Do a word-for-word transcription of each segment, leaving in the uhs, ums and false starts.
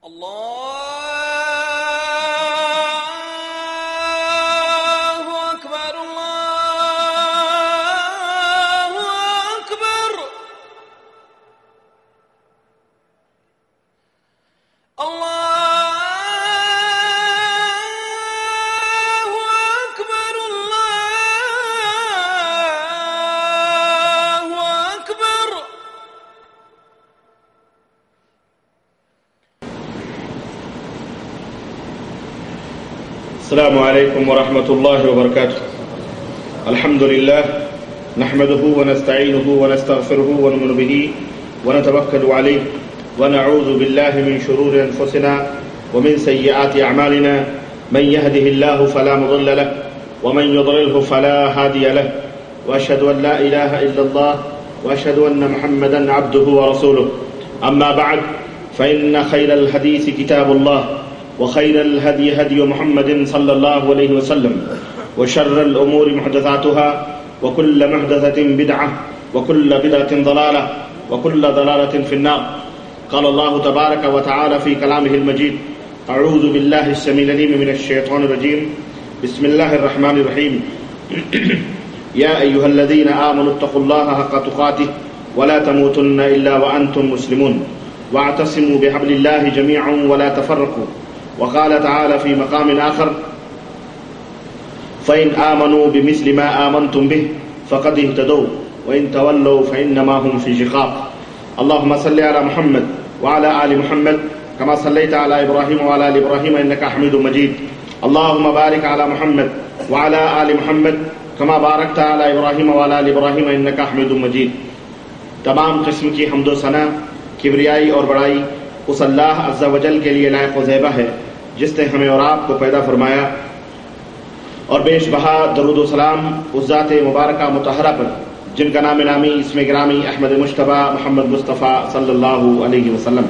السلام علیکم ورحمۃ اللہ وبرکاتہ. الحمد للہ نحمده ونستعینه ونستغفره ونؤمن به ونتوکل علیہ ونعوذ باللہ من شرور انفسنا ومن سیئات اعمالنا من يهده الله فلا مضل له ومن يضلله فلا هادي له واشهد ان لا اله الا الله واشهد ان محمدا عبده ورسوله. اما بعد فان خير الحديث كتاب الله وخير الهدي هدي محمد صلى الله عليه وسلم وشر الأمور محدثاتها وكل محدثة بدعة وكل بدعة ضلالة وكل ضلالة في النار. قال الله تبارك وتعالى في كلامه المجيد: أعوذ بالله السميع العليم من الشيطان الرجيم بسم الله الرحمن الرحيم يا أيها الذين آمنوا اتقوا الله حق تقاته ولا تموتن إلا وأنتم مسلمون واعتصموا بحبل الله جميعا ولا تفرقوا. وقال تعالى في مقام آخر: فإن آمنوا بمثل ما آمنتم به فقد اهتدوا وإن تولوا فإنما هم في شقاق. اللهم صل على محمد وعلى آل محمد كما صليت على إبراهيم وعلى آل إبراهيم إنك حميد مجيد. اللهم بارك على محمد وعلى آل محمد كما باركت على إبراهيم وعلى آل إبراهيم إنك حميد مجيد. تمام قسم کی حمد و ثنا، کبریائی اور بڑائی اس اللہ عز و جل کے لیے لائق و زیبہ ہے جس نے ہمیں اور آپ کو پیدا فرمایا، اور بیش بہا درود و سلام اس ذات مبارکہ مطہرہ پر جن کا نام نامی اسم گرامی احمد مجتبیٰ محمد مصطفیٰ صلی اللہ علیہ وسلم.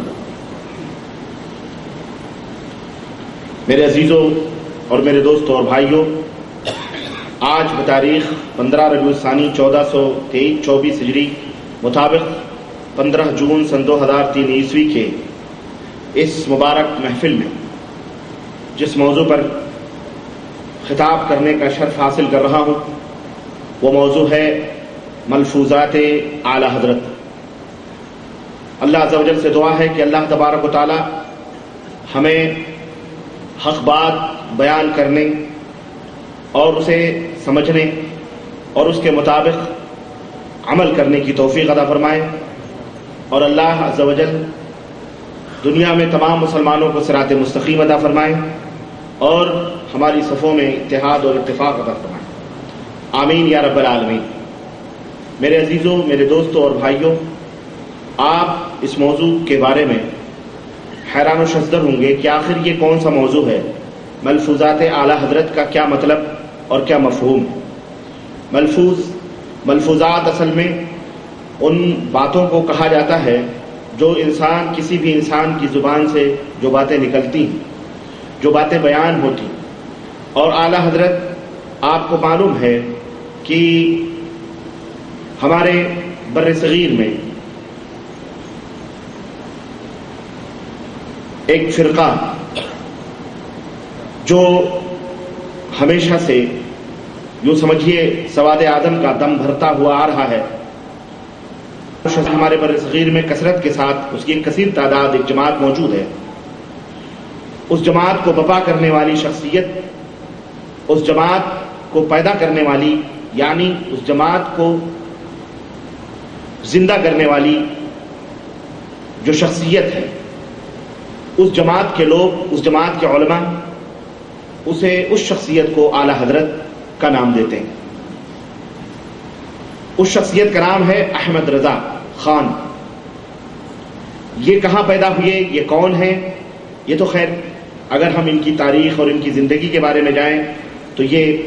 میرے عزیزوں اور میرے دوستوں اور بھائیوں، آج بتاریخ پندرہ ربیع الثانی چودہ سو تیئیس چوبیس ہجری مطابق پندرہ جون سن دو ہزار تین عیسوی کے اس مبارک محفل میں جس موضوع پر خطاب کرنے کا شرف حاصل کر رہا ہوں وہ موضوع ہے ملفوظات اعلی حضرت. اللہ عز و جل سے دعا ہے کہ اللہ تبارک و تعالی ہمیں حق بات بیان کرنے اور اسے سمجھنے اور اس کے مطابق عمل کرنے کی توفیق عطا فرمائے، اور اللہ عز و جل دنیا میں تمام مسلمانوں کو صراط مستقیم عطا فرمائے اور ہماری صفوں میں اتحاد اور اتفاق عطا فرمائے. آمین یا رب العالمین. میرے عزیزوں، میرے دوستوں اور بھائیوں، آپ اس موضوع کے بارے میں حیران و شزدر ہوں گے کہ آخر یہ کون سا موضوع ہے. ملفوظات اعلی حضرت کا کیا مطلب اور کیا مفہوم. ملفوظ ملفوظات اصل میں ان باتوں کو کہا جاتا ہے جو انسان کسی بھی انسان کی زبان سے جو باتیں نکلتی ہیں، جو باتیں بیان ہوتی. اور اعلی حضرت آپ کو معلوم ہے کہ ہمارے بر صغیر میں ایک فرقہ جو ہمیشہ سے یوں سمجھیے سواد آدم کا دم بھرتا ہوا آ رہا ہے، ہمارے بر صغیر میں کثرت کے ساتھ اس کی ایک کثیر تعداد ایک جماعت موجود ہے. اس جماعت کو بپا کرنے والی شخصیت، اس جماعت کو پیدا کرنے والی، یعنی اس جماعت کو زندہ کرنے والی جو شخصیت ہے، اس جماعت کے لوگ، اس جماعت کے علماء اسے اس شخصیت کو اعلی حضرت کا نام دیتے ہیں. اس شخصیت کا نام ہے احمد رضا خان. یہ کہاں پیدا ہوئے، یہ کون ہیں، یہ تو خیر اگر ہم ان کی تاریخ اور ان کی زندگی کے بارے میں جائیں تو یہ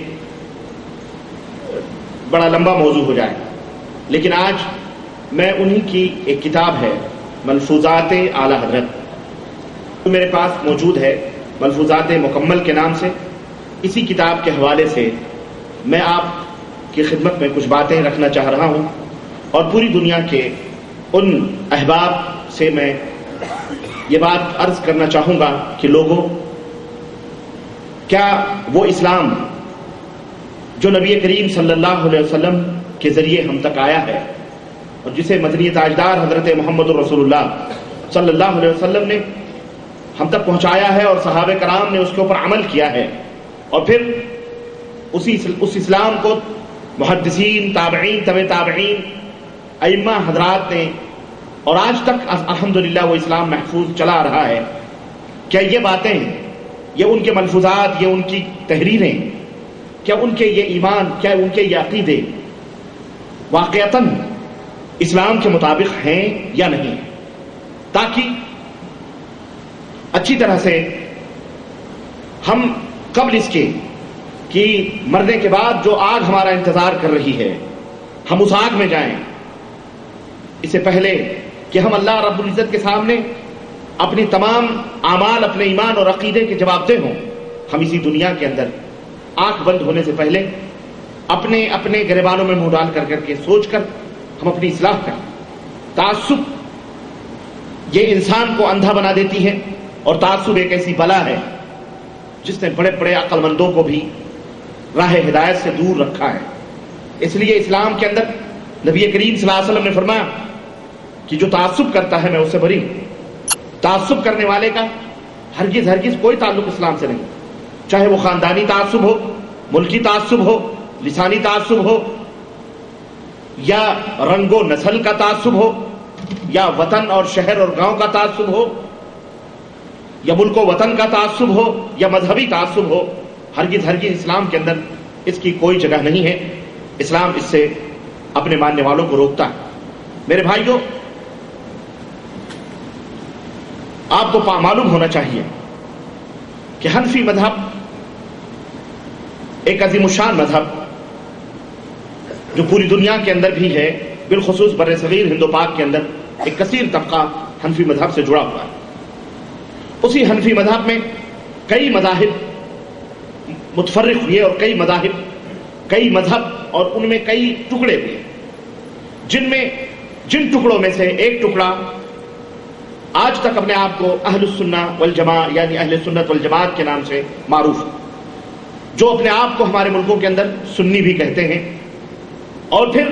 بڑا لمبا موضوع ہو جائے. لیکن آج میں انہی کی ایک کتاب ہے ملفوظات اعلی حضرت میرے پاس موجود ہے، ملفوظات مکمل کے نام سے. اسی کتاب کے حوالے سے میں آپ کی خدمت میں کچھ باتیں رکھنا چاہ رہا ہوں، اور پوری دنیا کے ان احباب سے میں یہ بات عرض کرنا چاہوں گا کہ لوگوں، کیا وہ اسلام جو نبی کریم صلی اللہ علیہ وسلم کے ذریعے ہم تک آیا ہے اور جسے مدنی تاجدار حضرت محمد الرسول اللہ صلی اللہ علیہ وسلم نے ہم تک پہنچایا ہے اور صحابہ کرام نے اس کے اوپر عمل کیا ہے، اور پھر اسی اس اسلام کو محدثین، تابعین، تبع تابعین، ائمہ حضرات نے، اور آج تک الحمدللہ وہ اسلام محفوظ چلا رہا ہے، کیا یہ باتیں، یہ ان کے ملفوظات، یہ ان کی تحریریں، کیا ان کے یہ ایمان، کیا ان کے یہ عقیدے واقعتاً اسلام کے مطابق ہیں یا نہیں؟ تاکہ اچھی طرح سے ہم قبل اس کے کہ مرنے کے بعد جو آگ ہمارا انتظار کر رہی ہے ہم اس آگ میں جائیں، اس سے پہلے کہ ہم اللہ رب العزت کے سامنے اپنی تمام اعمال، اپنے ایمان اور عقیدے کے جواب دہ ہوں، ہم اسی دنیا کے اندر آنکھ بند ہونے سے پہلے اپنے اپنے گریبانوں میں منہ ڈال کر کر کے سوچ کر ہم اپنی اصلاح کریں۔ تعصب یہ انسان کو اندھا بنا دیتی ہے، اور تعصب ایک ایسی بلا ہے جس نے بڑے بڑے عقل مندوں کو بھی راہ ہدایت سے دور رکھا ہے۔ اس لیے اسلام کے اندر نبی کریم صلی اللہ علیہ وسلم نے فرمایا کہ جو تعصب کرتا ہے میں اس سے بری ہوں۔ تعصب کرنے والے کا ہرگز ہرگز کوئی تعلق اسلام سے نہیں، چاہے وہ خاندانی تعصب ہو، ملکی تعصب ہو، لسانی تعصب ہو، یا رنگ و نسل کا تعصب ہو، یا وطن اور شہر اور گاؤں کا تعصب ہو، یا ملک و وطن کا تعصب ہو، یا مذہبی تعصب ہو، ہرگز ہرگز اسلام کے اندر اس کی کوئی جگہ نہیں ہے۔ اسلام اس سے اپنے ماننے والوں کو روکتا ہے۔ میرے بھائیوں، آپ کو معلوم ہونا چاہیے کہ حنفی مذہب ایک عظیم الشان مذہب جو پوری دنیا کے اندر بھی ہے، بالخصوص بر صغیر ہند و پاک کے اندر ایک کثیر طبقہ حنفی مذہب سے جڑا ہوا ہے۔ اسی حنفی مذہب میں کئی مذاہب متفرق ہوئے، اور کئی مذاہب، کئی مذہب، اور ان میں کئی ٹکڑے ہوئے، جن میں جن ٹکڑوں میں سے ایک ٹکڑا آج تک اپنے آپ کو اہل السنہ والجماع یعنی اہل سنت والجماعت کے نام سے معروف، جو اپنے آپ کو ہمارے ملکوں کے اندر سنی بھی کہتے ہیں، اور پھر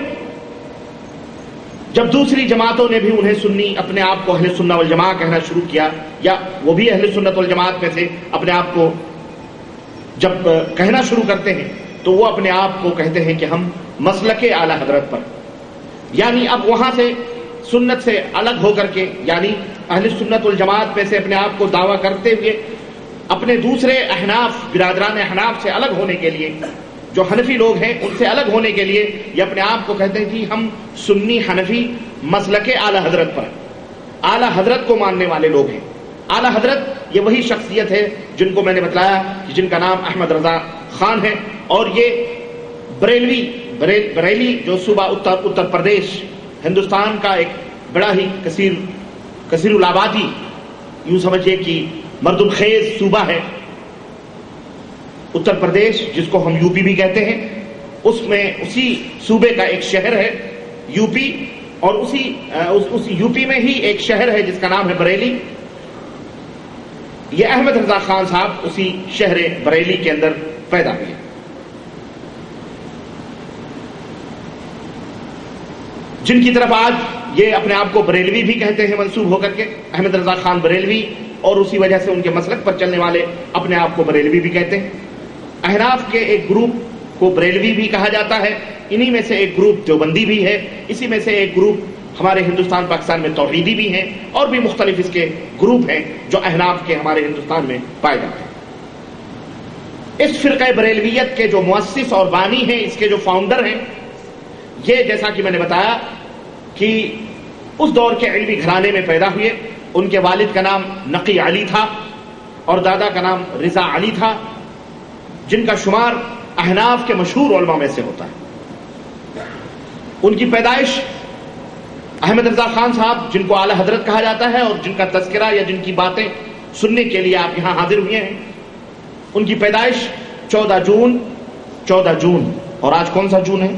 جب دوسری جماعتوں نے بھی انہیں سنی اپنے آپ کو اہل سنہ والجماع کہنا شروع کیا، یا وہ بھی اہل سنت والجماعت میں سے اپنے آپ کو جب کہنا شروع کرتے ہیں تو وہ اپنے آپ کو کہتے ہیں کہ ہم مسلک اعلی حضرت پر، یعنی اب وہاں سے سنت سے الگ ہو کر کے، یعنی اہل سنت والجماعت میں سے اپنے آپ کو دعویٰ کرتے ہوئے اپنے دوسرے احناف، برادران احناف سے الگ ہونے کے لیے، جو حنفی لوگ ہیں ان سے الگ ہونے کے لیے یہ اپنے آپ کو کہتے ہیں کہ ہم سنی حنفی مسلک اعلی حضرت پر، اعلی حضرت کو ماننے والے لوگ ہیں۔ اعلی حضرت یہ وہی شخصیت ہے جن کو میں نے بتلایا کہ جن کا نام احمد رضا خان ہے، اور یہ بریلوی بریل بریلی جو صوبہ اتر اتر پردیش ہندوستان کا ایک بڑا ہی کثیر کثیر الآبادی، یوں سمجھیے کہ مردم خیز صوبہ ہے اتر پردیش، جس کو ہم یو پی بھی کہتے ہیں، اس میں اسی صوبے کا ایک شہر ہے یو پی، اور اسی اس یو پی میں ہی ایک شہر ہے جس کا نام ہے بریلی۔ یہ احمد رضا خان صاحب اسی شہر بریلی کے اندر پیدا ہوئے۔ جن کی طرف آج یہ اپنے آپ کو بریلوی بھی کہتے ہیں منسوب ہو کر کے، احمد رضا خان بریلوی، اور اسی وجہ سے ان کے مسلک پر چلنے والے اپنے آپ کو بریلوی بھی کہتے ہیں۔ احناف کے ایک گروپ کو بریلوی بھی کہا جاتا ہے، انہی میں سے ایک گروپ دیوبندی بھی ہے، اسی میں سے ایک گروپ ہمارے ہندوستان پاکستان میں توحیدی بھی ہیں، اور بھی مختلف اس کے گروپ ہیں جو احناف کے ہمارے ہندوستان میں پائے جاتے ہیں۔ اس فرقہ بریلویت کے جو مؤسس اور بانی ہیں، اس کے جو فاؤنڈر ہیں، یہ جیسا کہ میں نے بتایا کہ اس دور کے علمی گھرانے میں پیدا ہوئے۔ ان کے والد کا نام نقی علی تھا اور دادا کا نام رضا علی تھا، جن کا شمار احناف کے مشہور علماء میں سے ہوتا ہے۔ ان کی پیدائش احمد رضا خان صاحب، جن کو اعلی حضرت کہا جاتا ہے اور جن کا تذکرہ یا جن کی باتیں سننے کے لیے آپ یہاں حاضر ہوئے ہیں، ان کی پیدائش چودہ جون چودہ جون اور آج کون سا جون ہے؟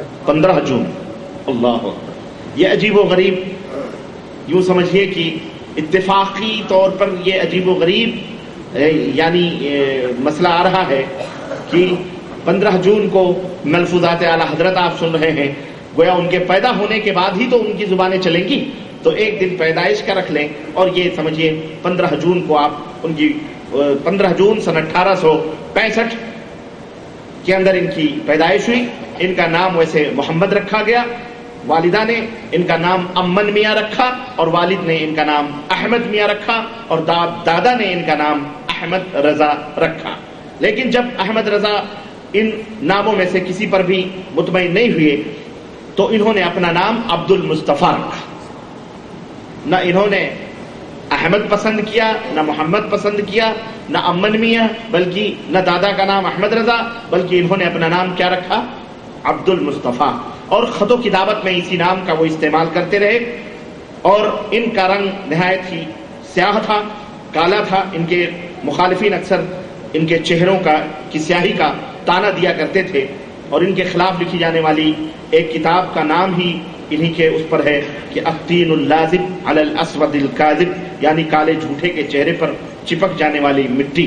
پندرہ جون۔ اللہ اکبر! یہ عجیب و غریب، یوں سمجھیے کہ اتفاقی طور پر یہ عجیب و غریب یعنی مسئلہ آ رہا ہے کہ پندرہ جون کو ملفوظات اعلی حضرت آپ سن رہے ہیں، گویا ان کے پیدا ہونے کے بعد ہی تو ان کی زبانیں چلیں گی، تو ایک دن پیدائش کا رکھ لیں اور یہ سمجھیے پندرہ جون کو آپ ان کی پندرہ جون سن اٹھارہ سو پینسٹھ کے اندر ان کی پیدائش ہوئی. ان کا نام ویسے محمد رکھا گیا، والدہ نے ان کا نام امن میاں رکھا اور والد نے ان کا نام احمد میاں رکھا اور دادا نے ان کا نام احمد رضا رکھا. لیکن جب احمد رضا ان ناموں میں سے کسی پر بھی مطمئن نہیں ہوئے تو انہوں نے اپنا نام عبد المصطفیٰ رکھا. نہ انہوں نے احمد پسند کیا، نہ محمد پسند کیا، نہ امن میاں، بلکہ نہ دادا کا نام احمد رضا، بلکہ انہوں نے اپنا نام کیا رکھا؟ عبد المصطفیٰ. اور خط و کتابت میں اسی نام کا وہ استعمال کرتے رہے. اور ان کا رنگ نہایت ہی سیاہ تھا، کالا تھا. ان کے مخالفین اکثر ان کے چہروں کا کی سیاہی کا تانا دیا کرتے تھے اور ان کے خلاف لکھی جانے والی ایک کتاب کا نام ہی انہی کے اس پر ہے کہ الطین اللازب علی الاسود الکاذب، یعنی کالے جھوٹے کے چہرے پر چپک جانے والی مٹی.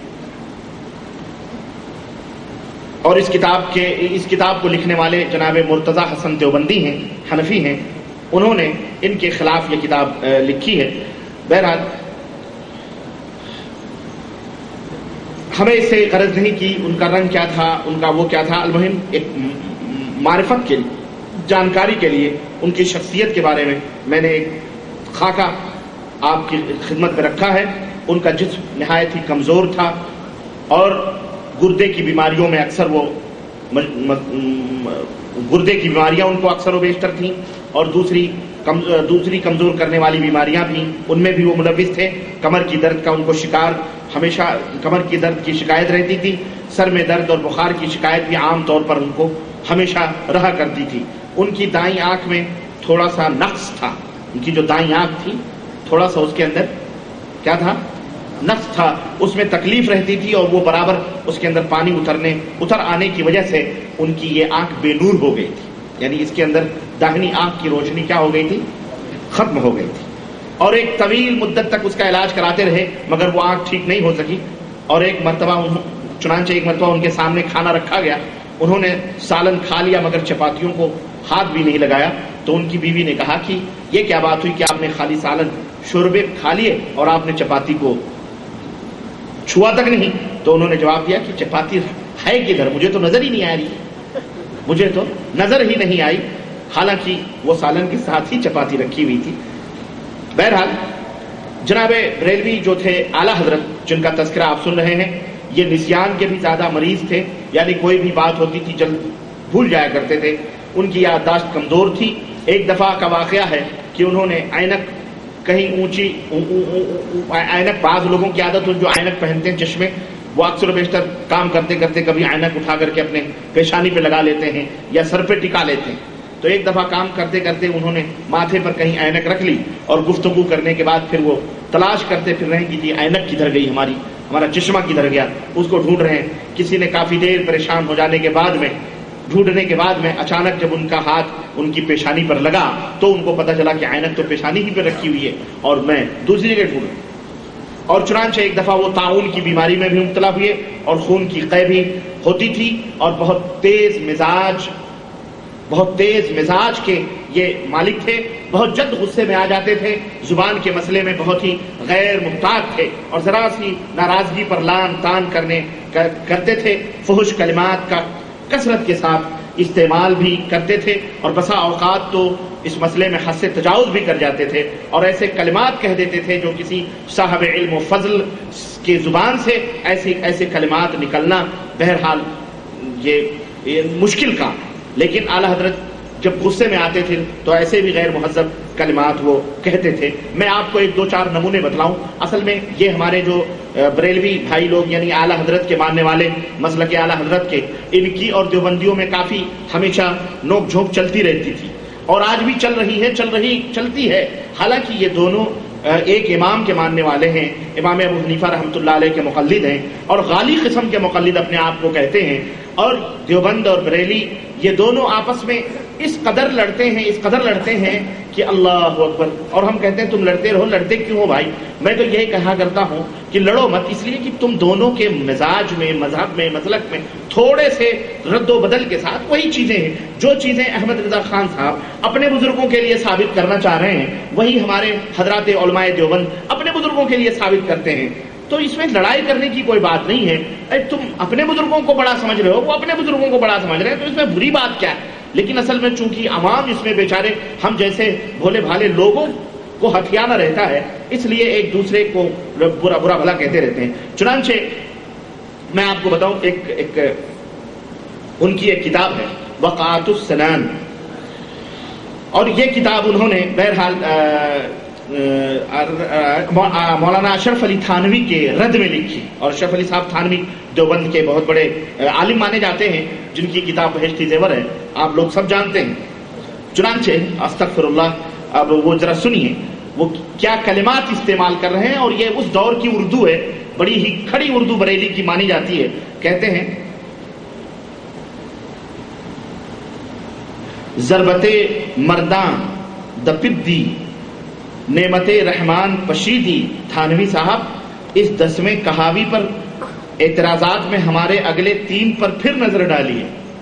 اور اس کتاب کے اس کتاب کو لکھنے والے جناب مرتضی حسن دیوبندی ہیں، حنفی ہیں، انہوں نے ان کے خلاف یہ کتاب لکھی ہے. بہرحال ہمیں اس سے غرض نہیں کہ ان کا رنگ کیا تھا، ان کا وہ کیا تھا. المہم ایک معرفت کے لیے، جانکاری کے لیے ان کی شخصیت کے بارے میں میں نے ایک خاکہ آپ کی خدمت میں رکھا ہے. ان کا جسم نہایت ہی کمزور تھا اور گردے کی بیماریوں میں اکثر وہ گردے کی بیماریاں ان کو اکثر و بیشتر تھیں اور دوسری کم دوسری کمزور کرنے والی بیماریاں بھی ان میں بھی وہ ملوث تھے. کمر کی درد کا ان کو شکار ہمیشہ کمر کی درد کی شکایت رہتی تھی. سر میں درد اور بخار کی شکایت بھی عام طور پر ان کو ہمیشہ رہا کرتی تھی. ان کی دائیں آنکھ میں تھوڑا سا نقص تھا. ان کی جو دائیں آنکھ تھی تھوڑا سا اس کے اندر کیا تھا؟ نقص تھا. اس میں تکلیف رہتی تھی اور وہ برابر اس کے اندر پانی اترنے اتر آنے کی وجہ سے ان کی یہ آنکھ بے نور ہو گئی تھی. یعنی اس کے اندر داہنی آنکھ کی روشنی کیا ہو گئی تھی؟ ختم ہو گئی تھی. اور ایک طویل مدت تک اس کا علاج کراتے رہے مگر وہ آنکھ ٹھیک نہیں ہو سکی. اور ایک مرتبہ چنانچہ ایک مرتبہ ان کے سامنے کھانا رکھا گیا، انہوں نے سالن کھا لیا مگر چپاتیوں کو ہاتھ بھی نہیں لگایا. تو ان کی بیوی نے کہا کہ یہ کیا بات ہوئی کہ آپ نے خالی سالن شوربے کھا لیے اور آپ نے چپاتی کو چھوا تک نہیں؟ تو انہوں نے جواب دیا کہ چپاتی ہے کدھر؟ مجھے تو نظر ہی نہیں آ رہی، مجھے تو نظر ہی نہیں آئی، حالانکہ وہ سالن کے ساتھ ہی چپاتی رکھی ہوئی تھی. بہرحال جناب بریلوی جو تھے اعلیٰ حضرت جن کا تذکرہ آپ سن رہے ہیں، یہ نسیان کے بھی زیادہ مریض تھے. یعنی کوئی بھی بات ہوتی تھی جلد بھول جایا کرتے تھے. ان کی یادداشت کمزور تھی. ایک دفعہ کا واقعہ ہے کہ انہوں نے اینک کہیں اونچی اینک بعض لوگوں کی عادت ہو جو اینک پہنتے ہیں چشمے، وہ اکثر و بیشتر کام کرتے کرتے کبھی اینک اٹھا کر کے اپنے پیشانی پہ لگا لیتے ہیں یا سر پہ ٹکا لیتے ہیں. تو ایک دفعہ کام کرتے کرتے انہوں نے ماتھے پر کہیں اینک رکھ لی اور گفتگو کرنے کے بعد پھر وہ تلاش کرتے پھر رہے کہ اینک کدھر گئی، ہماری ہمارا چشمہ کدھر گیا، اس کو ڈھونڈ رہے ہیں. کسی نے کافی دیر پریشان ہو جانے کے بعد میں ڈھونڈنے کے بعد میں اچانک جب ان کا ہاتھ ان کی پیشانی پر لگا تو ان کو پتا چلا کہ اینک تو پیشانی ہی پہ رکھی ہوئی ہے اور میں دوسری جگہ ڈھونڈ. اور چنانچہ ایک دفعہ وہ طاعون کی بیماری میں بھی مبتلا ہوئے اور خون کی قے بھی ہوتی تھی اور بہت تیز مزاج بہت تیز مزاج کے یہ مالک تھے. بہت جلد غصے میں آ جاتے تھے، زبان کے مسئلے میں بہت ہی غیر محتاط تھے اور ذرا سی ناراضگی پر لان تان کرنے کرتے تھے. فحش کلمات کا کثرت کے ساتھ استعمال بھی کرتے تھے اور بسا اوقات تو اس مسئلے میں حد سے تجاوز بھی کر جاتے تھے اور ایسے کلمات کہہ دیتے تھے جو کسی صاحب علم و فضل کی زبان سے ایسے ایسے کلمات نکلنا بہرحال یہ, یہ مشکل کام ہے. لیکن اعلیٰ حضرت جب غصے میں آتے تھے تو ایسے بھی غیر مہذب کلمات وہ کہتے تھے. میں آپ کو ایک دو چار نمونے بتلاؤں. اصل میں یہ ہمارے جو بریلوی بھائی لوگ یعنی اعلیٰ حضرت کے ماننے والے مسلک اعلیٰ حضرت کے، ان کی اور دیوبندیوں میں کافی ہمیشہ نوک جھونک چلتی رہتی تھی اور آج بھی چل رہی ہے چل رہی چلتی ہے. حالانکہ یہ دونوں ایک امام کے ماننے والے ہیں، امام ابو حنیفہ رحمۃ اللہ علیہ کے مقلد ہیں اور غالی قسم کے مقلد اپنے آپ کو کہتے ہیں. اور دیوبند اور بریلی یہ دونوں آپس میں اس قدر لڑتے ہیں اس قدر لڑتے ہیں کہ اللہ اکبر. اور ہم کہتے ہیں تم لڑتے رہو. لڑتے کیوں ہو بھائی؟ میں تو یہی کہا کرتا ہوں کہ لڑو مت، اس لیے کہ تم دونوں کے مزاج میں، مذہب میں، مسلک میں تھوڑے سے رد و بدل کے ساتھ وہی چیزیں ہیں. جو چیزیں احمد رضا خان صاحب اپنے بزرگوں کے لیے ثابت کرنا چاہ رہے ہیں وہی ہمارے حضرات علماء دیوبند اپنے بزرگوں کے لیے ثابت کرتے ہیں. تو اس میں لڑائی کرنے کی کوئی بات نہیں ہے. اے تم اپنے بزرگوں کو بڑا سمجھ رہے ہو، وہ اپنے بزرگوں کو بڑا سمجھ رہے ہیں، تو اس میں بری بات کیا ہے؟ لیکن اصل میں چونکہ عوام اس میں بیچارے ہم جیسے بھولے بھالے لوگوں کو ہتھیانا رہتا ہے، اس لیے ایک دوسرے کو برا برا بھلا کہتے رہتے ہیں. چنانچہ میں آپ کو بتاؤں، ایک ایک ان کی ایک کتاب ہے وقعات السنان، اور یہ کتاب انہوں نے بہرحال مولانا اشرف علی تھانوی کے رد میں لکھی. اور اشرف علی صاحب تھانوی دیوبند کے بہت بڑے عالم مانے جاتے ہیں، جن کی کتاب بہشتی زیور ہے، آپ لوگ سب جانتے ہیں. چنانچہ استغفر اللہ، اب وہ ذرا سنیے وہ کیا کلمات استعمال کر رہے ہیں. اور یہ اس دور کی اردو ہے، بڑی ہی کھڑی اردو بریلی کی مانی جاتی ہے. کہتے ہیں ضربت مرداں دپدی نعمت رحمان پشیدی. تھانوی صاحب اس دسویں کہاوی پر اعتراضات میں ہمارے اگلے تین پر پھر نظر ڈالیے.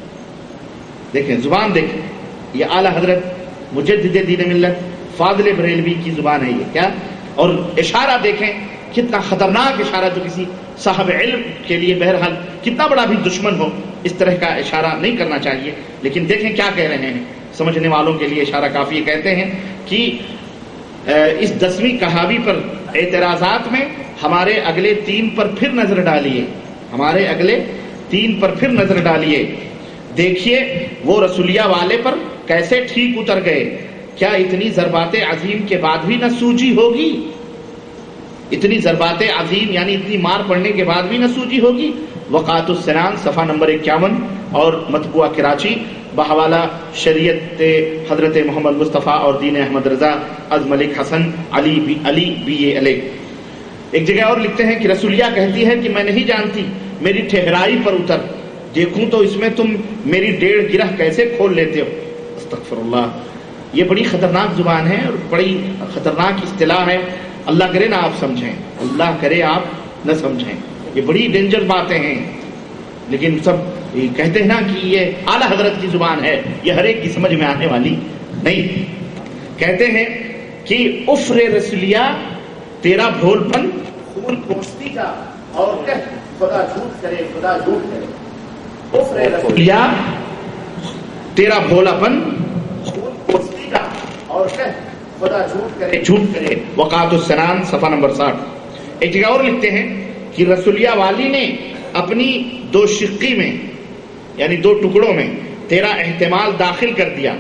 دیکھیں زبان، دیکھیں یہ اعلی حضرت مجدد دین ملت فاضل بریلوی کی زبان ہے یہ کیا. اور اشارہ دیکھیں کتنا خطرناک اشارہ، جو کسی صاحب علم کے لیے بہرحال کتنا بڑا بھی دشمن ہو اس طرح کا اشارہ نہیں کرنا چاہیے. لیکن دیکھیں کیا کہہ رہے ہیں، سمجھنے والوں کے لیے اشارہ کافی ہے. کہتے ہیں کہ اس دسویں کہاوی پر اعتراضات میں ہمارے اگلے تین پر پھر نظر ڈالیے، ہمارے اگلے تین پر پھر نظر ڈالیے. دیکھیے وہ رسولیہ والے پر کیسے ٹھیک اتر گئے. کیا اتنی ضربات عظیم کے بعد بھی نہ سوجی ہوگی؟ اتنی ضربات عظیم یعنی اتنی مار پڑنے کے بعد بھی نہ سوجی ہوگی. وقعات السنان صفحہ نمبر اکیاون اور مطبوعہ کراچی بحوالہ شریعت حضرت محمد مصطفیٰ اور دین احمد رضا از ملک حسن علی بی علی بی اے علیہ. ایک جگہ اور لکھتے ہیں کہ رسولیہ کہتی ہے کہ میں نہیں جانتی، میری ٹھہرائی پر اتر، دیکھوں تو اس میں تم میری ڈیڑھ گرہ کیسے کھول لیتے ہو. استغفر اللہ. یہ بڑی خطرناک زبان ہے اور بڑی خطرناک اصطلاح ہے. اللہ کرے نہ آپ سمجھیں، اللہ کرے آپ نہ سمجھیں. یہ بڑی ڈینجر باتیں ہیں، لیکن سب کہتے ہیں نا کہ یہ اعلی حضرت کی زبان ہے، یہ ہر ایک کی سمجھ میں آنے والی نہیں. کہتے ہیں کہ افر رسولیہ تیرا بھول پن خون پوچھتی کا اور کہ خدا جھوٹ کرے خدا جھوٹ کرے. افر رسولیہ تیرا بھولا پن خون پوچھتی کا اور کہ خدا جھوٹ کرے جھوٹ کرے. وقعات السنان صفحہ نمبر ساٹھ. ایک جگہ اور لکھتے ہیں کہ رسولیہ والی نے اپنی دو شقی میں یعنی دو ٹکڑوں میں تیرا احتمال داخل کر دیا،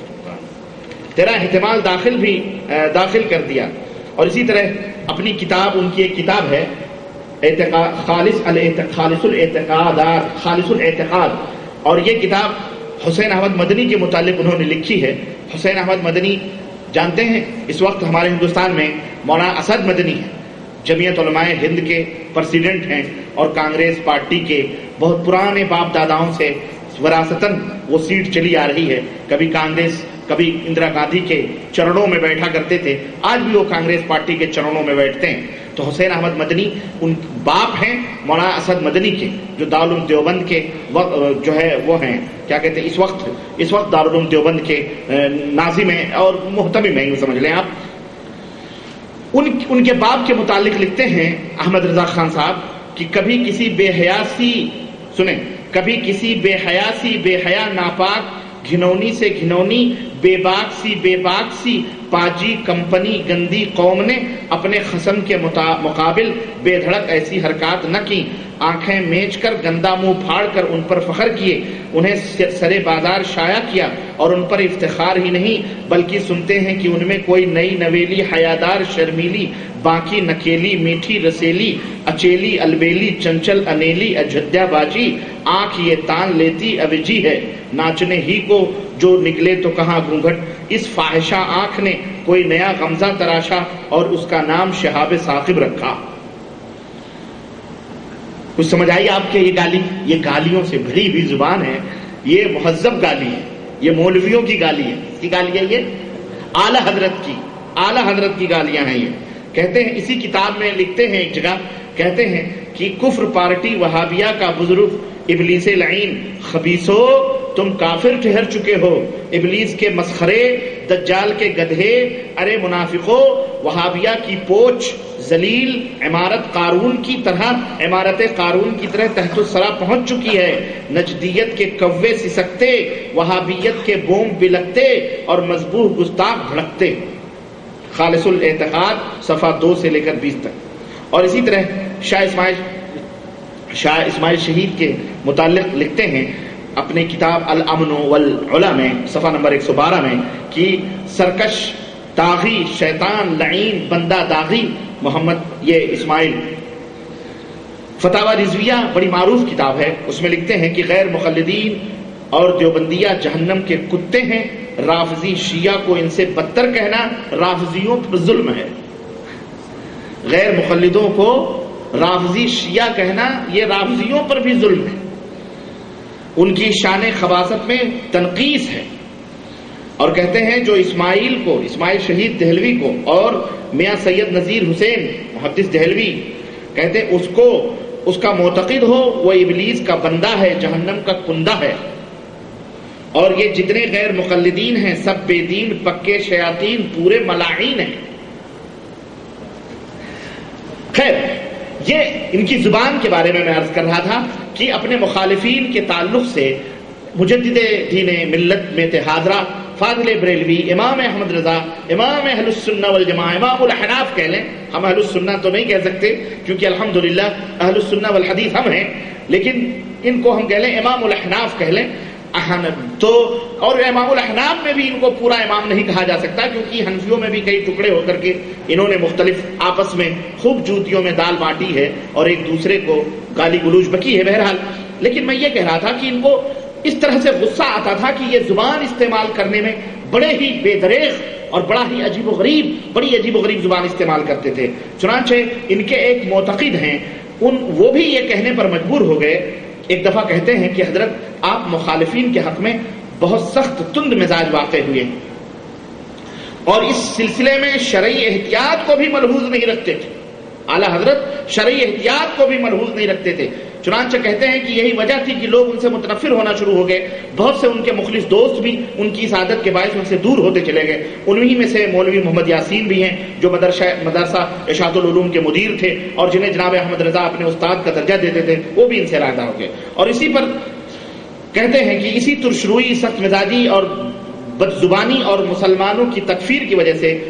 تیرا احتمال داخل بھی داخل کر دیا. اور اسی طرح اپنی کتاب، ان کی ایک کتاب ہے اعتقاد خالص خالص الاعتقادات خالص الاعتقاد، اور یہ کتاب حسین احمد مدنی کے متعلق انہوں نے لکھی ہے. حسین احمد مدنی جانتے ہیں اس وقت ہمارے ہندوستان میں مولانا اسد مدنی ہے، جمعیت علماء ہند کے پریزیڈنٹ ہیں اور کانگریس پارٹی کے بہت پرانے باپ داداؤں سے وراثتاً وہ سیٹ چلی آ رہی ہے. کبھی کانگریس کبھی اندرا گاندھی کے چرنوں میں بیٹھا کرتے تھے، آج بھی وہ کانگریس پارٹی کے چرنوں میں بیٹھتے ہیں. تو حسین احمد مدنی ان باپ ہیں مولانا اسد مدنی کے، جو دارالعلوم دیوبند کے جو ہے وہ ہیں کیا کہتے ہیں اس وقت اس وقت دارالعلوم دیوبند کے ناظم ہیں اور محتمم ہیں، یوں سمجھ لیں آپ. ان ان کے باپ کے متعلق لکھتے ہیں احمد رضا خان صاحب کہ کبھی کسی بے حیاسی سنیں کبھی کسی بے حیاسی بے حیا ناپاک گھنونی سے گھنونی بے باک سی بے باک سی پاجی کمپنی گندی قوم نے اپنے خصم کے مقابل بے دھڑک ایسی حرکات نہ کی. آنکھیں میچ کر گندا منہ پھاڑ کر ان پر فخر کیے، انہیں سرے بازار شائع کیا اور ان پر افتخار ہی نہیں بلکہ سنتے ہیں کہ ان میں کوئی نئی نویلی حیادار شرمیلی باقی نکیلی میٹھی رسیلی اچیلی البیلی چنچل انیلی اجدیا باجی آنکھ یہ تان لیتی اوجی ہے ناچنے ہی کو جو نکلے تو کہاں گھونگھٹ. اس فاحشہ آنکھ نے کوئی نیا غمزہ تراشا اور اس کا نام شہاب ثاقب رکھا. کچھ سمجھ آئی آپ کے؟ یہ گالی یہ گالیوں سے بھری ہوئی زبان ہے، یہ مہذب گالی ہے، یہ مولویوں کی گالی ہے. اس کی گالی ہے یہ اعلی حضرت کی اعلی حضرت کی گالیاں ہیں. یہ کہتے ہیں اسی کتاب میں لکھتے ہیں ایک جگہ کہتے ہیں کہ کفر پارٹی وہابیہ کا بزرگ ابلیس لعین خبیثو تم کافر ٹھہر چکے ہو. ابلیس کے مسخرے دجال کے گدھے ارے منافقو وہابیہ کی پوچھ ذلیل عمارت قارون کی طرح عمارت قارون کی طرح تحت الثری پہنچ چکی ہے. نجدیت کے کوے سسکتے وہابیت کے بوم بلکتے اور مذبوح گستاخ بھڑکتے. خالص الاعتقاد صفحہ دو سے لے کر بیس تک. اور اسی طرح شاہ اسماعیل شاہ اسماعیل شہید کے متعلق لکھتے ہیں اپنی کتاب الامن والعلا میں صفحہ نمبر ایک سو بارہ میں کہ سرکش داغی شیطان لعین بندہ داغی محمد یہ اسماعیل. فتاوی رضویہ بڑی معروف کتاب ہے, اس میں لکھتے ہیں کہ غیر مقلدین اور دیوبندیہ جہنم کے کتے ہیں. رافضی شیعہ کو ان سے بدتر کہنا رافضیوں پر ظلم ہے. غیر مقلدوں کو رافضی شیعہ کہنا یہ رافضیوں پر بھی ظلم ہے. ان کی شان خباثت میں تنقیص ہے. اور کہتے ہیں جو اسماعیل کو اسماعیل شہید دہلوی کو اور میاں سید نذیر حسین محدث دہلوی کہتے ہیں اس کو اس کا معتقد ہو وہ ابلیس کا بندہ ہے, جہنم کا کندہ ہے. اور یہ جتنے غیر مقلدین ہیں سب بے دین پکے شیاطین پورے ملاعین ہیں. خیر یہ ان کی زبان کے بارے میں میں عرض کر رہا تھا کہ اپنے مخالفین کے تعلق سے مجدد دین ملت میں حاضرہ فاضل بریلوی امام احمد رضا امام اہل السنہ والجماعہ امام الاحناف کہہ لیں. ہم اہل السنہ تو نہیں کہہ سکتے کیونکہ الحمدللہ اہل السنہ والحدیث ہم ہیں, لیکن ان کو ہم کہہ لیں امام الاحناف کہہ لیں. تو اور امام الاحناف میں بھی ان کو پورا امام نہیں کہا جا سکتا کیونکہ حنفیوں میں بھی کئی ٹکڑے ہو کر کے انہوں نے مختلف آپس میں خوب جوتیوں میں دال بانٹی ہے اور ایک دوسرے کو گالی گلوچ بکی ہے. بہرحال لیکن میں یہ کہہ رہا تھا کہ ان کو اس طرح سے غصہ آتا تھا کہ یہ زبان استعمال کرنے میں بڑے ہی بے دریغ اور بڑا ہی عجیب و غریب بڑی عجیب و غریب زبان استعمال کرتے تھے. چنانچہ ان کے ایک معتقد ہیں ان وہ بھی یہ کہنے پر مجبور ہو گئے. ایک دفعہ کہتے ہیں کہ حضرت آپ مخالفین کے حق میں بہت سخت تند مزاج واقع ہوئے اور اس سلسلے میں شرعی احتیاط کو بھی ملحوظ نہیں رکھتے تھے. اعلیٰ حضرت شرعی احتیاط کو بھی ملحوظ نہیں رکھتے تھے. چنانچہ کہتے ہیں کہ یہی وجہ تھی کہ لوگ ان سے متنفر ہونا شروع ہو گئے. بہت سے ان کے مخلص دوست بھی ان کی عادت کے باعث ان سے دور ہوتے چلے گئے. انہی میں سے مولوی محمد یاسین بھی ہیں جو مدرسہ مدرسہ اشاعت العلوم کے مدیر تھے اور جنہیں جناب احمد رضا اپنے استاد کا درجہ دیتے تھے, وہ بھی ان سے راغب ہو گئے. اور اسی پر کہتے ہیں کہ اسی ترشروئی سخت مزاجی اور بد زبانی اور مسلمانوں کی تکفیر کی وجہ سے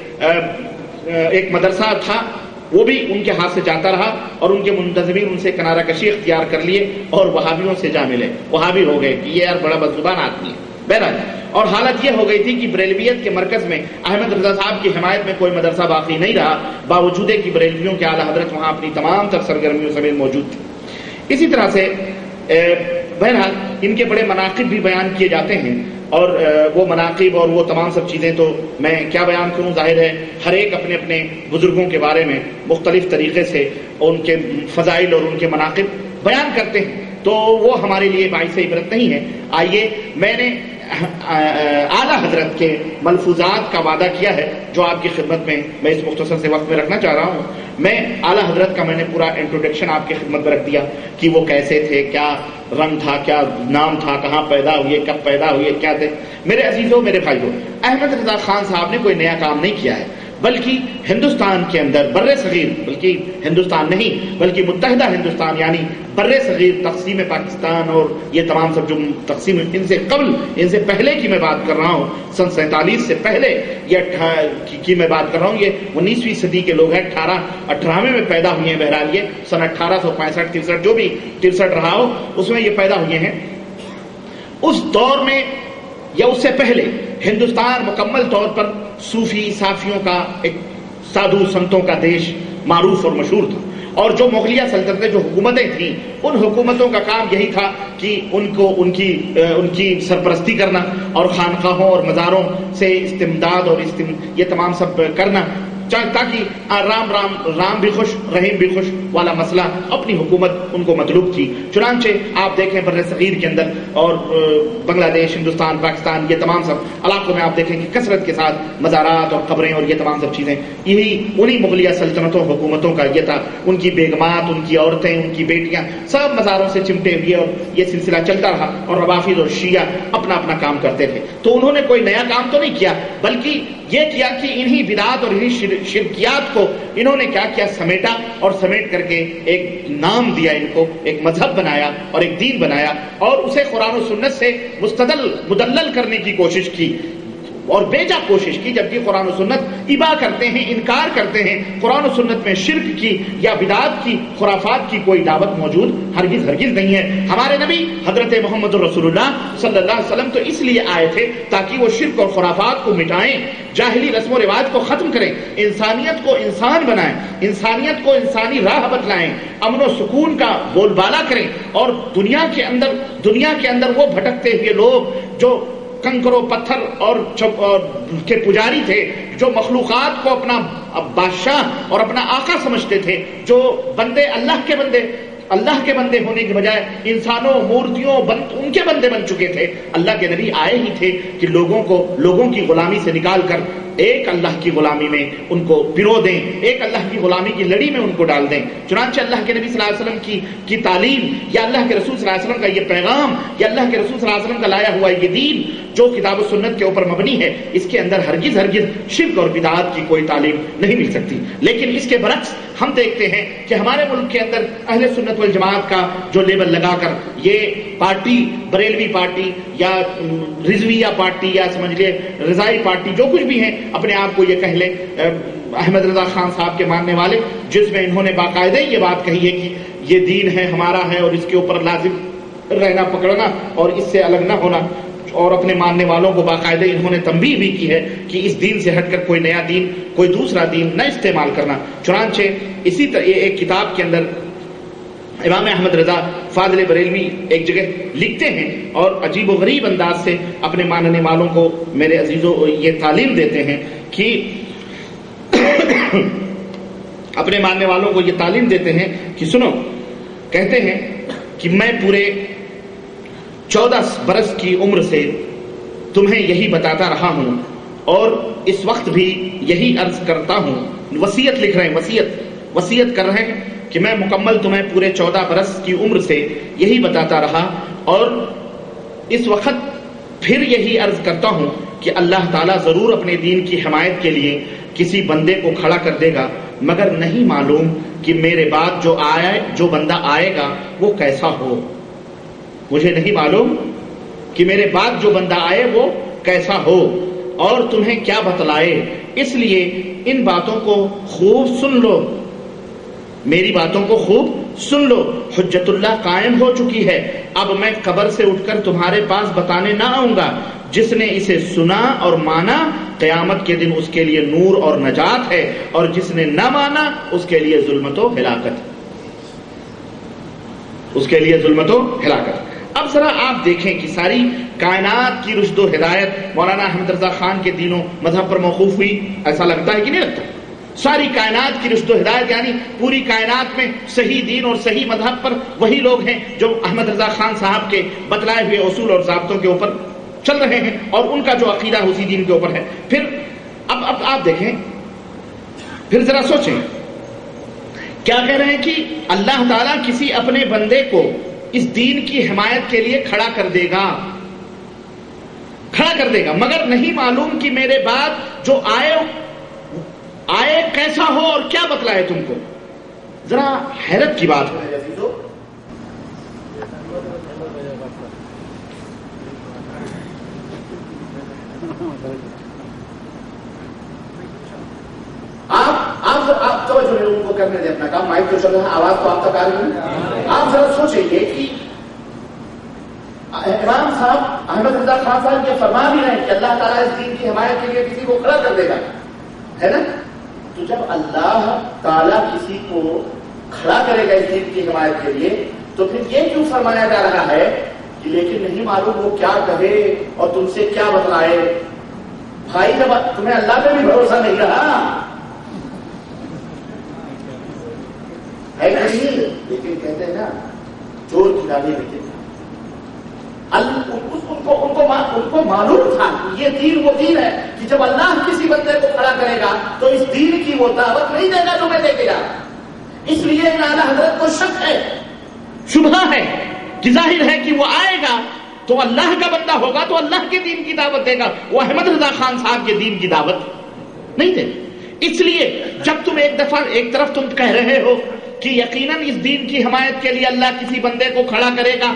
ایک مدرسہ تھا وہ بھی ان کے ہاتھ سے جاتا رہا اور ان کے منتظمین ان سے کنارہ کشی اختیار کر لیے اور وہابیوں سے جا ملے. وہابی ہو گئے کہ یہ یار بڑا بد زبان آدمی ہے. بہرحال اور حالت یہ ہو گئی تھی کہ بریلویت کے مرکز میں احمد رضا صاحب کی حمایت میں کوئی مدرسہ باقی نہیں رہا باوجود کہ بریلویوں کے اعلیٰ حضرت وہاں اپنی تمام تر سرگرمیوں سمیت موجود تھے. اسی طرح سے بہرحال ان کے بڑے مناقب بھی بیان کیے جاتے ہیں اور وہ مناقب اور وہ تمام سب چیزیں تو میں کیا بیان کروں. ظاہر ہے ہر ایک اپنے اپنے بزرگوں کے بارے میں مختلف طریقے سے ان کے فضائل اور ان کے مناقب بیان کرتے ہیں تو وہ ہمارے لیے باعث عبرت نہیں ہے. آئیے میں نے اعلیٰ حضرت کے ملفوظات کا وعدہ کیا ہے جو آپ کی خدمت میں میں اس مختصر سے وقت میں رکھنا چاہ رہا ہوں. میں اعلیٰ حضرت کا میں نے پورا انٹروڈکشن آپ کی خدمت میں رکھ دیا کہ وہ کیسے تھے, کیا رنگ تھا, کیا نام تھا, کہاں پیدا ہوئے, کب پیدا ہوئے, کیا تھے. میرے عزیزوں میرے بھائیوں, احمد رضا خان صاحب نے کوئی نیا کام نہیں کیا ہے بلکہ ہندوستان کے اندر بر صغیر بلکہ ہندوستان نہیں بلکہ متحدہ ہندوستان یعنی بر صغیر تقسیم پاکستان اور یہ تمام سب جو تقسیم ان سے قبل ان سے پہلے کی میں بات کر رہا ہوں سن سینتالیس سے پہلے یہ کی میں بات کر رہا ہوں یہ انیسویں صدی کے لوگ ہیں. اٹھارہ اٹھارہویں میں پیدا ہوئے ہیں. بہرحال یہ سن اٹھارہ سو پینسٹھ ترسٹھ جو بھی ترسٹھ رہا ہو اس میں یہ پیدا ہوئے ہیں. اس دور میں یا اس سے پہلے ہندوستان مکمل طور پر صوفی صافیوں کا ایک سادھو سنتوں کا دیش معروف اور مشہور تھا اور جو مغلیہ سلطنتیں جو حکومتیں تھیں ان حکومتوں کا کام یہی تھا کہ ان کو ان کی ان کی سرپرستی کرنا اور خانقاہوں اور مزاروں سے استمداد اور استم یہ تمام سب کرنا تاکہ رام رام رام بھی خوش رحیم بھی خوش والا مسئلہ اپنی حکومت ان کو مطلوب تھی. چنانچہ آپ دیکھیں بر صغیر کے اندر اور بنگلہ دیش، ہندوستان، پاکستان، یہ تمام سب علاقوں میں آپ دیکھیں کہ کثرت کے ساتھ مزارات اور قبریں اور یہ تمام سب چیزیں یہی انہی مغلیہ سلطنتوں حکومتوں کا یہ تھا. ان کی بیگمات، ان کی عورتیں، ان کی بیٹیاں سب مزاروں سے چمٹے ہوئے اور یہ سلسلہ چلتا رہا اور روافض اور شیعہ اپنا اپنا کام کرتے تھے. تو انہوں نے کوئی نیا کام تو نہیں کیا، بلکہ یہ کیا کہ انہی بدعات اور انہی شرکیات کو انہوں نے کیا کیا سمیٹا اور سمیٹ کر کے ایک نام دیا، ان کو ایک مذہب بنایا اور ایک دین بنایا اور اسے قرآن و سنت سے مستدل مدلل کرنے کی کوشش کی اور بیجا کوشش کی. جبکہ قرآن و سنت ابا کرتے ہیں، انکار کرتے ہیں. قرآن و سنت میں شرک کی یا بدعات کی، خرافات کی کوئی دعوت موجود ہرگز ہرگز نہیں ہے. ہمارے نبی حضرت محمد رسول اللہ صلی اللہ علیہ وسلم تو اس لیے آئے تھے تاکہ وہ شرک اور خرافات کو مٹائیں، جاہلی رسم و رواج کو ختم کریں، انسانیت کو انسان بنائیں، انسانیت کو انسانی راہ بتلائیں، امن و سکون کا بول بالا کریں. اور دنیا کے اندر دنیا کے اندر وہ بھٹکتے ہوئے لوگ جو کنکر و پتھر اور کے پجاری تھے، جو مخلوقات کو اپنا بادشاہ اور اپنا آقا سمجھتے تھے، جو بندے اللہ کے بندے اللہ کے بندے ہونے کے بجائے انسانوں، مورتیوں بند ان کے بندے بن چکے تھے. اللہ کے نبی آئے ہی تھے کہ لوگوں کو لوگوں کی غلامی سے نکال کر ایک اللہ کی غلامی میں ان کو پرو دیں، ایک اللہ کی غلامی کی لڑی میں ان کو ڈال دیں. چنانچہ اللہ کے نبی صلی اللہ علیہ وسلم کی کی تعلیم یا اللہ کے رسول صلی اللہ علیہ وسلم کا یہ پیغام یا اللہ کے رسول صلی اللہ علیہ وسلم کا لایا ہوا یہ دین جو کتاب و سنت کے اوپر مبنی ہے، اس کے اندر ہرگز ہرگز شرک اور بدعات کی کوئی تعلیم نہیں مل سکتی. لیکن اس کے برعکس ہم دیکھتے ہیں کہ ہمارے ملک کے اندر اہل سنت والجماعت کا جو لیبل لگا کر یہ پارٹی، بریلوی پارٹی یا رضویہ پارٹی یا سمجھ لے رضائی پارٹی، جو کچھ بھی ہیں اپنے آپ کو یہ کہہ لیں احمد رضا خان صاحب کے ماننے والے، جس میں انہوں نے باقاعدہ یہ بات کہی ہے کہ یہ دین ہے، ہمارا ہے اور اس کے اوپر لازم رہنا پکڑنا اور اس سے الگ نہ ہونا. اور اپنے ماننے والوں کو باقاعدہ انہوں نے تنبیہ بھی کی ہے کہ اس دین سے ہٹ کر کوئی نیا دین، کوئی دوسرا دین نہ استعمال کرنا. چنانچہ اسی طرح ایک کتاب کے اندر امام احمد رضا فاضل بریلوی ایک جگہ لکھتے ہیں اور عجیب و غریب انداز سے اپنے ماننے والوں کو میرے عزیزوں یہ تعلیم دیتے ہیں کہ اپنے ماننے والوں کو یہ تعلیم دیتے ہیں کہ سنو، کہتے ہیں کہ میں پورے چودہ برس کی عمر سے تمہیں یہی بتاتا رہا ہوں اور اس وقت بھی یہی عرض کرتا ہوں. وصیت لکھ رہے ہیں، وصیت وصیت کر رہے ہیں کہ میں مکمل تمہیں پورے چودہ برس کی عمر سے یہی بتاتا رہا اور اس وقت پھر یہی عرض کرتا ہوں کہ اللہ تعالیٰ ضرور اپنے دین کی حمایت کے لیے کسی بندے کو کھڑا کر دے گا، مگر نہیں معلوم کہ میرے بعد جو آئے جو بندہ آئے گا وہ کیسا ہو. مجھے نہیں معلوم کہ میرے بعد جو بندہ آئے وہ کیسا ہو اور تمہیں کیا بتلائے، اس لیے ان باتوں کو خوب سن لو، میری باتوں کو خوب سن لو. حجت اللہ قائم ہو چکی ہے، اب میں قبر سے اٹھ کر تمہارے پاس بتانے نہ آؤں گا. جس نے اسے سنا اور مانا قیامت کے دن اس کے لیے نور اور نجات ہے، اور جس نے نہ مانا اس کے لیے ظلمت و ہلاکت اس کے لیے ظلمت و ہلاکت. اب ذرا آپ دیکھیں کہ ساری کائنات کی رشد و ہدایت مولانا احمد رضا خان کے دین و مذہب پر موقوف ہوئی، ایسا لگتا ہے کہ نہیں لگتا؟ ساری کائنات کی رشد و ہدایت یعنی پوری کائنات میں صحیح دین اور صحیح مذہب پر وہی لوگ ہیں جو احمد رضا خان صاحب کے بتلائے ہوئے اصول اور ضابطوں کے اوپر چل رہے ہیں اور ان کا جو عقیدہ اسی دین کے اوپر ہے. پھر اب اب آپ دیکھیں، پھر ذرا سوچیں کیا کہہ رہے ہیں کہ اللہ تعالیٰ کسی اپنے بندے کو اس دین کی حمایت کے لیے کھڑا کر دے گا کھڑا کر دے گا مگر نہیں معلوم کہ میرے بعد جو آئے آئے کیسا ہو اور کیا بتلائے تم کو. ذرا حیرت کی بات ہے عزیزو. آپ آپ آپ توجہ لوگوں کو کرنے دیں اپنا کام، مائک تو چل رہا ہے، آواز تو آپ تک آ رہی ہے. آپ ذرا سوچیں گے کہ امام صاحب احمد رضا خان صاحب یہ فرما بھی رہے ہیں کہ اللہ تعالیٰ اس دین کی حمایت کے لیے کسی کو کھڑا کر دے گا، ہے نا؟ تو جب اللہ تعالیٰ کسی کو کھڑا کرے گا اس دین کی حمایت کے لیے تو پھر یہ کیوں فرمایا جا رہا ہے کہ لیکن نہیں معلوم وہ کیا کہے اور تم سے کیا بتلائے. بھائی جب تمہیں اللہ پہ بھی بھروسہ نہیں رہا ہے کہ نہیں؟ لیکن کہتے ہیں نا چور کی ڈالی لیکن ان کو ان کو ان کو معلوم تھا یہ دین وہ دین ہے کہ جب اللہ کسی بندے کو کھڑا کرے گا تو اس دین کی وہ دعوت نہیں دے گا جو میں دے کے جا رہا. اس لیے اعلیٰ حضرت کو شک ہے، شبہ ہے کہ ظاہر ہے کہ وہ آئے گا تو اللہ کا بندہ ہوگا تو اللہ کے دین کی دعوت دے گا، وہ احمد رضا خان صاحب کے دین کی دعوت نہیں دے. اس لیے جب تم ایک دفعہ ایک طرف تم کہہ رہے ہو کہ یقیناً اس دین کی حمایت کے لیے اللہ کسی بندے کو کھڑا کرے گا،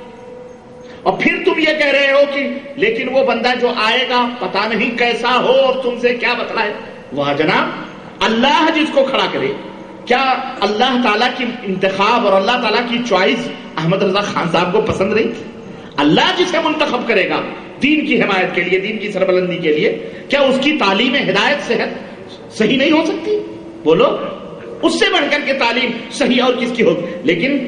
اور پھر تم یہ کہہ رہے ہو کہ لیکن وہ بندہ جو آئے گا پتہ نہیں کیسا ہو اور تم سے کیا بتلائے. وہاں جناب اللہ جس کو کھڑا کرے، کیا اللہ تعالیٰ کی انتخاب اور اللہ تعالیٰ کی چوائس احمد رضا خان صاحب کو پسند نہیں تھی؟ اللہ جسے منتخب کرے گا دین کی حمایت کے لیے، دین کی سربلندی کے لیے، کیا اس کی تعلیم ہدایت صحت صحیح نہیں ہو سکتی؟ بولو، اس سے بڑھ کر کے تعلیم صحیح اور کس کی ہوگی؟ لیکن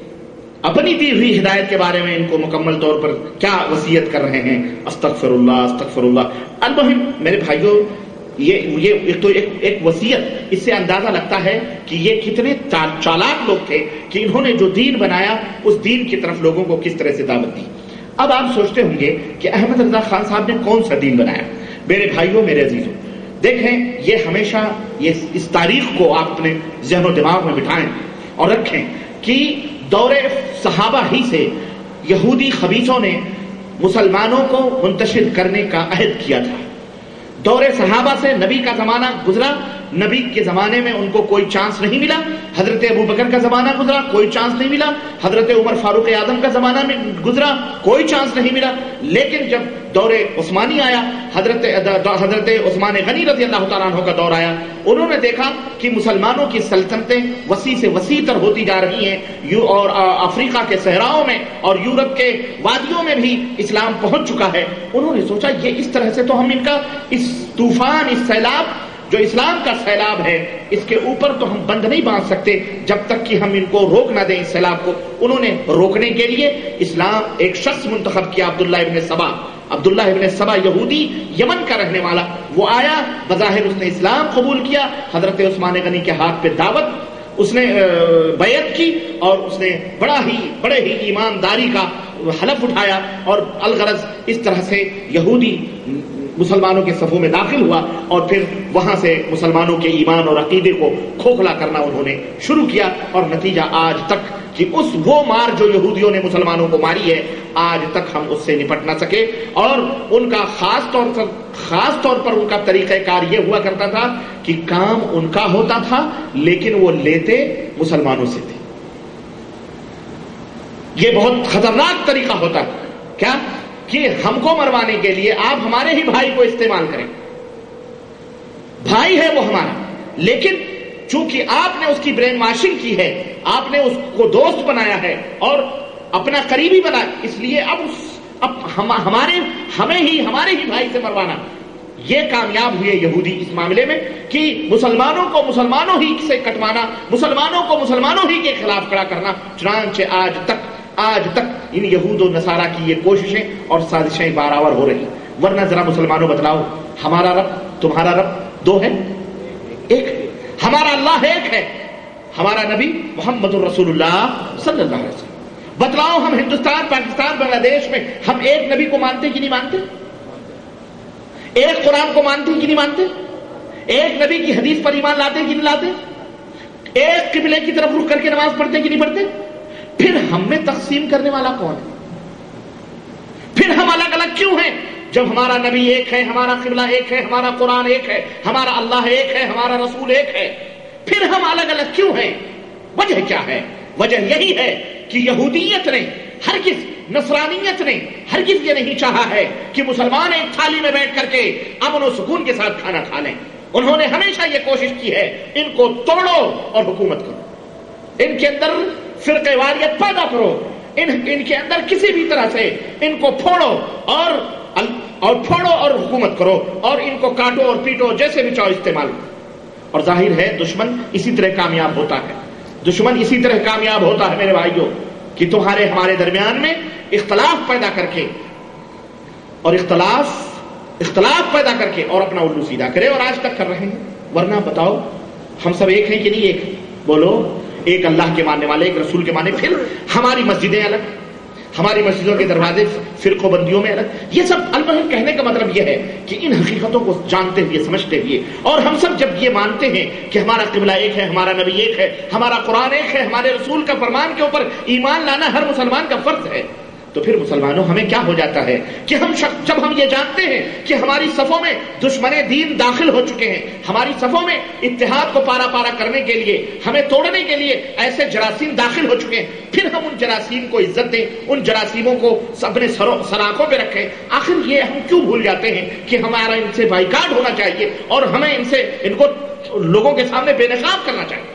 اپنی دی ہوئی ہدایت کے بارے میں ان کو مکمل طور پر کیا وصیت کر رہے ہیں؟ استغفر اللہ استغفر اللہ. المہم میرے بھائیوں، یہ یہ ایک تو ایک ایک وصیت، اس سے اندازہ لگتا ہے کہ یہ کتنے چالاک لوگ تھے کہ انہوں نے جو دین بنایا اس دین کی طرف لوگوں کو کس طرح سے دعوت دی. اب آپ سوچتے ہوں گے کہ احمد رضا خان صاحب نے کون سا دین بنایا؟ میرے بھائیوں، میرے عزیزوں، دیکھیں یہ ہمیشہ یہ اس تاریخ کو آپ اپنے ذہن و دماغ میں بٹھائیں اور رکھیں کہ دور صحابہ ہی سے یہودی خبیثوں نے مسلمانوں کو منتشر کرنے کا عہد کیا تھا. دور صحابہ سے نبی کا زمانہ گزرا، نبی کے زمانے میں ان کو کوئی چانس نہیں ملا. حضرت ابو بکر کا زمانہ گزرا، کوئی چانس نہیں ملا. حضرت عمر فاروق اعظم کا زمانہ میں گزرا، کوئی چانس نہیں ملا. لیکن جب دور عثمانی آیا، حضرت حضرت عثمان غنی رضی اللہ تعالیٰ عنہ کا دور آیا، انہوں نے دیکھا کہ مسلمانوں کی سلطنتیں وسیع سے وسیع تر ہوتی جا رہی ہیں، اور افریقہ کے صحراؤں میں اور یورپ کے وادیوں میں بھی اسلام پہنچ چکا ہے. انہوں نے سوچا یہ اس طرح سے تو ہم ان کا اس طوفان، اس سیلاب جو اسلام کا سیلاب ہے، اس کے اوپر تو ہم بند نہیں باندھ سکتے جب تک کہ ہم ان کو روک نہ دیں اس سیلاب کو. انہوں نے روکنے کے لیے اسلام ایک شخص منتخب کیا، عبداللہ ابن سبا. عبداللہ ابن سبا یہودی، یمن کا رہنے والا، وہ آیا، بظاہر اس نے اسلام قبول کیا. حضرت عثمان غنی کے ہاتھ پہ دعوت اس نے بیعت کی اور اس نے بڑا ہی بڑے ہی ایمانداری کا حلف اٹھایا، اور الغرض اس طرح سے یہودی مسلمانوں کے صفوں میں داخل ہوا، اور پھر وہاں سے مسلمانوں کے ایمان اور عقیدے کو کھوکھلا کرنا انہوں نے شروع کیا. اور نتیجہ آج تک کہ اس وہ مار جو یہودیوں نے مسلمانوں کو ماری ہے، آج تک ہم اس سے نپٹ نہ سکے. اور ان کا خاص طور پر خاص طور پر ان کا طریقہ کار یہ ہوا کرتا تھا کہ کام ان کا ہوتا تھا لیکن وہ لیتے مسلمانوں سے تھے. یہ بہت خطرناک طریقہ ہوتا ہے. کیا کہ ہم کو مروانے کے لیے آپ ہمارے ہی بھائی کو استعمال کریں. بھائی ہے وہ ہمارا، لیکن چونکہ آپ نے اس کی برین واشنگ کی ہے، آپ نے اس کو دوست بنایا ہے اور اپنا قریبی بنا، اس لیے اب اب ہم ہمارے ہمیں ہی ہمارے ہی بھائی سے مروانا. یہ کامیاب ہوئے یہودی اس معاملے میں کہ مسلمانوں کو مسلمانوں ہی سے کٹوانا، مسلمانوں کو مسلمانوں ہی کے خلاف کھڑا کرنا. چنانچہ آج تک آج تک ان یہود و نصارہ کی یہ کوششیں اور سازشیں بارآور ہو رہی. ورنہ ذرا مسلمانوں بتلاؤ، ہمارا رب تمہارا رب دو ہے؟ ایک ہے. ہمارا اللہ ایک ہے، ہمارا نبی محمد الرسول اللہ صلی اللہ علیہ وسلم. بتلاؤ ہم ہندوستان، پاکستان، بنگلہ دیش میں ہم ایک نبی کو مانتے کہ نہیں مانتے؟ ایک قرآن کو مانتے کہ نہیں مانتے؟ ایک نبی کی حدیث پر ایمان لاتے کہ نہیں لاتے؟ ایک قبلے کی طرف رخ کر کے نماز پڑھتے کہ نہیں پڑھتے؟ پھر ہم میں تقسیم کرنے والا کون ہے؟ پھر ہم الگ الگ کیوں ہیں جب ہمارا نبی ایک ہے، ہمارا قبلہ ایک ہے، ہمارا قرآن ایک ہے، ہمارا اللہ ایک ہے، ہمارا رسول ایک ہے؟ پھر ہم الگ الگ کیوں ہیں؟ وجہ کیا ہے؟ وجہ یہی ہے کہ یہودیت نے ہرگز، نصرانیت نے ہرگز یہ نہیں چاہا ہے کہ مسلمان ایک تھالی میں بیٹھ کر کے امن و سکون کے ساتھ کھانا کھا لیں. انہوں نے ہمیشہ یہ کوشش کی ہے ان کو توڑو اور حکومت کرو، ان کے اندر فرقہ واریت پیدا کرو، ان ان کے اندر کسی بھی طرح سے ان کو پھوڑو اور اور پھوڑو اور حکومت کرو، اور ان کو کاٹو اور پیٹو، جیسے بھی چاہو استعمال کرو. اور ظاہر ہے دشمن اسی طرح کامیاب ہوتا ہے. دشمن اسی طرح کامیاب ہوتا ہے میرے بھائیوں کہ تمہارے ہمارے درمیان میں اختلاف پیدا کر کے اور اختلاف اختلاف پیدا کر کے اور اپنا الو سیدھا کرے، اور آج تک کر رہے ہیں. ورنہ بتاؤ ہم سب ایک ہیں کہ نہیں ایک؟ بولو ایک اللہ کے ماننے والے، ایک رسول کے ماننے، پھر ہماری مسجدیں الگ، ہماری مسجدوں کے دروازے فرقوں بندیوں میں الگ. یہ سب المہم کہنے کا مطلب یہ ہے کہ ان حقیقتوں کو جانتے ہوئے سمجھتے ہوئے، اور ہم سب جب یہ مانتے ہیں کہ ہمارا قبلہ ایک ہے، ہمارا نبی ایک ہے، ہمارا قرآن ایک ہے، ہمارے رسول کا فرمان کے اوپر ایمان لانا ہر مسلمان کا فرض ہے، تو پھر مسلمانوں ہمیں کیا ہو جاتا ہے کہ ہم شخص جب ہم یہ جانتے ہیں کہ ہماری صفوں میں دشمن دین داخل ہو چکے ہیں، ہماری صفوں میں اتحاد کو پارا پارا کرنے کے لیے، ہمیں توڑنے کے لیے ایسے جراثیم داخل ہو چکے ہیں، پھر ہم ان جراثیم کو عزت دیں، ان جراثیموں کو اپنے سلاخوں پہ رکھیں. آخر یہ ہم کیوں بھول جاتے ہیں کہ ہمارا ان سے بائیکاٹ ہونا چاہیے اور ہمیں ان سے ان کو لوگوں کے سامنے بے نقاب کرنا چاہیے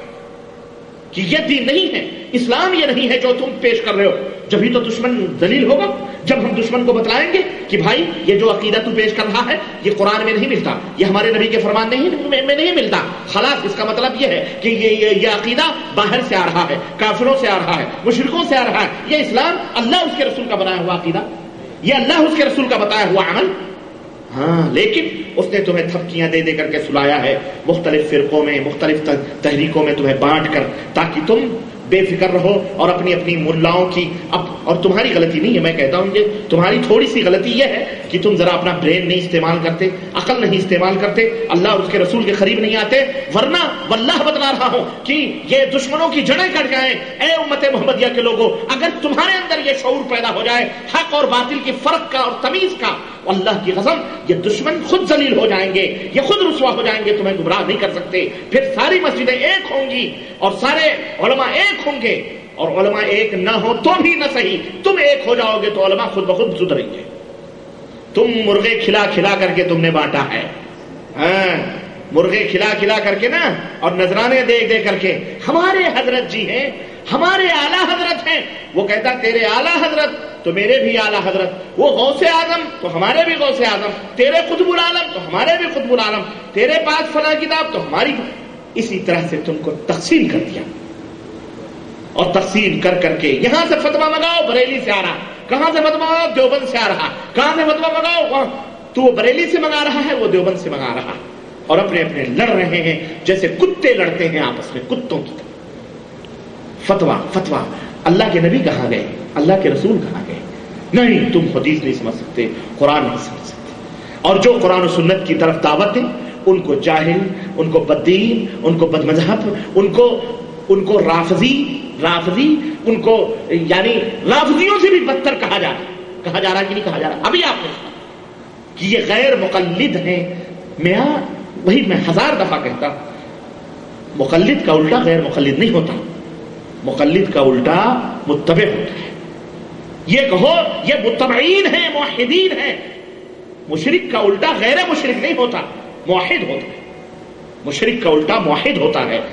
کہ یہ دین نہیں ہے، اسلام یہ نہیں ہے جو تم پیش کر رہے ہو. جبھی تو دشمن ذلیل ہوگا جب ہم دشمن کو بتلائیں گے کہ بھائی یہ جو عقیدہ تو پیش کر رہا ہے یہ قرآن میں نہیں ملتا، یہ ہمارے نبی کے فرمان نہیں میں نہیں ملتا. خلاص اس کا مطلب یہ ہے کہ یہ یہ, یہ عقیدہ باہر سے آ رہا ہے، کافروں سے آ رہا ہے، مشرکوں سے آ رہا ہے. یہ اسلام اللہ اس کے رسول کا بنایا ہوا عقیدہ، یہ اللہ اس کے رسول کا بتایا ہوا عمل. ہاں لیکن اس نے تمہیں تھپکیاں دے دے کر کے سلایا ہے، مختلف فرقوں میں، مختلف تحریکوں میں تمہیں بانٹ کر، تاکہ تم بے فکر رہو اور اپنی اپنی ملاؤں کی اب. اور تمہاری غلطی نہیں ہے، میں کہتا ہوں کہ تمہاری تھوڑی سی غلطی یہ ہے کہ تم ذرا اپنا برین نہیں استعمال کرتے، عقل نہیں استعمال کرتے، اللہ اور اس کے رسول کے قریب نہیں آتے. ورنہ واللہ بتلا رہا ہوں کہ یہ دشمنوں کی جڑیں کٹ جائیں. اے امت محمدیہ کے لوگوں، اگر تمہارے اندر یہ شعور پیدا ہو جائے حق اور باطل کی فرق کا اور تمیز کا، اللہ کی قسم یہ دشمن خود ذلیل ہو جائیں گے، یہ خود رسوا ہو جائیں گے، تمہیں گمراہ نہیں کر سکتے. پھر ساری مسجدیں ایک ہوں گی اور سارے علماء ایک ہوں گے، اور علماء ایک نہ ہو تو بھی نہ صحیح، تم ایک ہو جاؤ گے تو علماء خود بخود سدھریں گے. تم مرغے کھلا کھلا کر کے تم نے بانٹا ہے، ہاں مرغے کھلا کھلا کر کے نا، اور نذرانے دے دے کر کے. ہمارے حضرت جی ہیں، ہمارے اعلیٰ حضرت ہیں. وہ کہتا تیرے اعلیٰ حضرت تو میرے بھی اعلیٰ حضرت، وہ غوث اعظم تو ہمارے بھی غوث اعظم، تیرے قطب العالم تو ہمارے بھی قطب العالم، تیرے پاس فلاں کتاب تو ہماری. اسی طرح سے تم کو تقسیم کر دیا، اور تقسیم کر کر کے یہاں سے فتویٰ منگاؤ بریلی سے آ رہا، کہاں سے فتویٰ منگاؤ دیوبند سے آ رہا، کہاں سے فتویٰ منگاؤ تو وہ بریلی سے منگا رہا ہے، وہ دیوبند سے منگا رہا، اور اپنے اپنے لڑ رہے ہیں جیسے کتے لڑتے ہیں آپس میں، کتوں کی طرح. فتویٰ فتویٰ اللہ کے نبی کہاں گئے، اللہ کے رسول کہاں گئے؟ نہیں، تم حدیث نہیں سمجھ سکتے، قرآن نہیں سمجھ سکتے. اور جو قرآن و سنت کی طرف دعوت دیں ان کو جاہل، ان کو بددین، ان کو بد مذہب، ان کو ان کو رافضی رافضی ان کو یعنی رافضیوں سے بھی بدتر کہا جا رہا کہا جا رہا کہ نہیں کہا جا رہا. ابھی آپ نے کہ یہ غیر مقلد ہیں. میں وہی میں ہزار دفعہ کہتا، مقلد کا الٹا غیر مقلد نہیں ہوتا، مقلد کا الٹا متبع ہوتا ہے. یہ کہو یہ متبعین ہیں، موحدین ہیں. مشرک کا الٹا غیر مشرک نہیں ہوتا، موحد ہوتا ہے. مشرک کا الٹا موحد ہوتا ہے.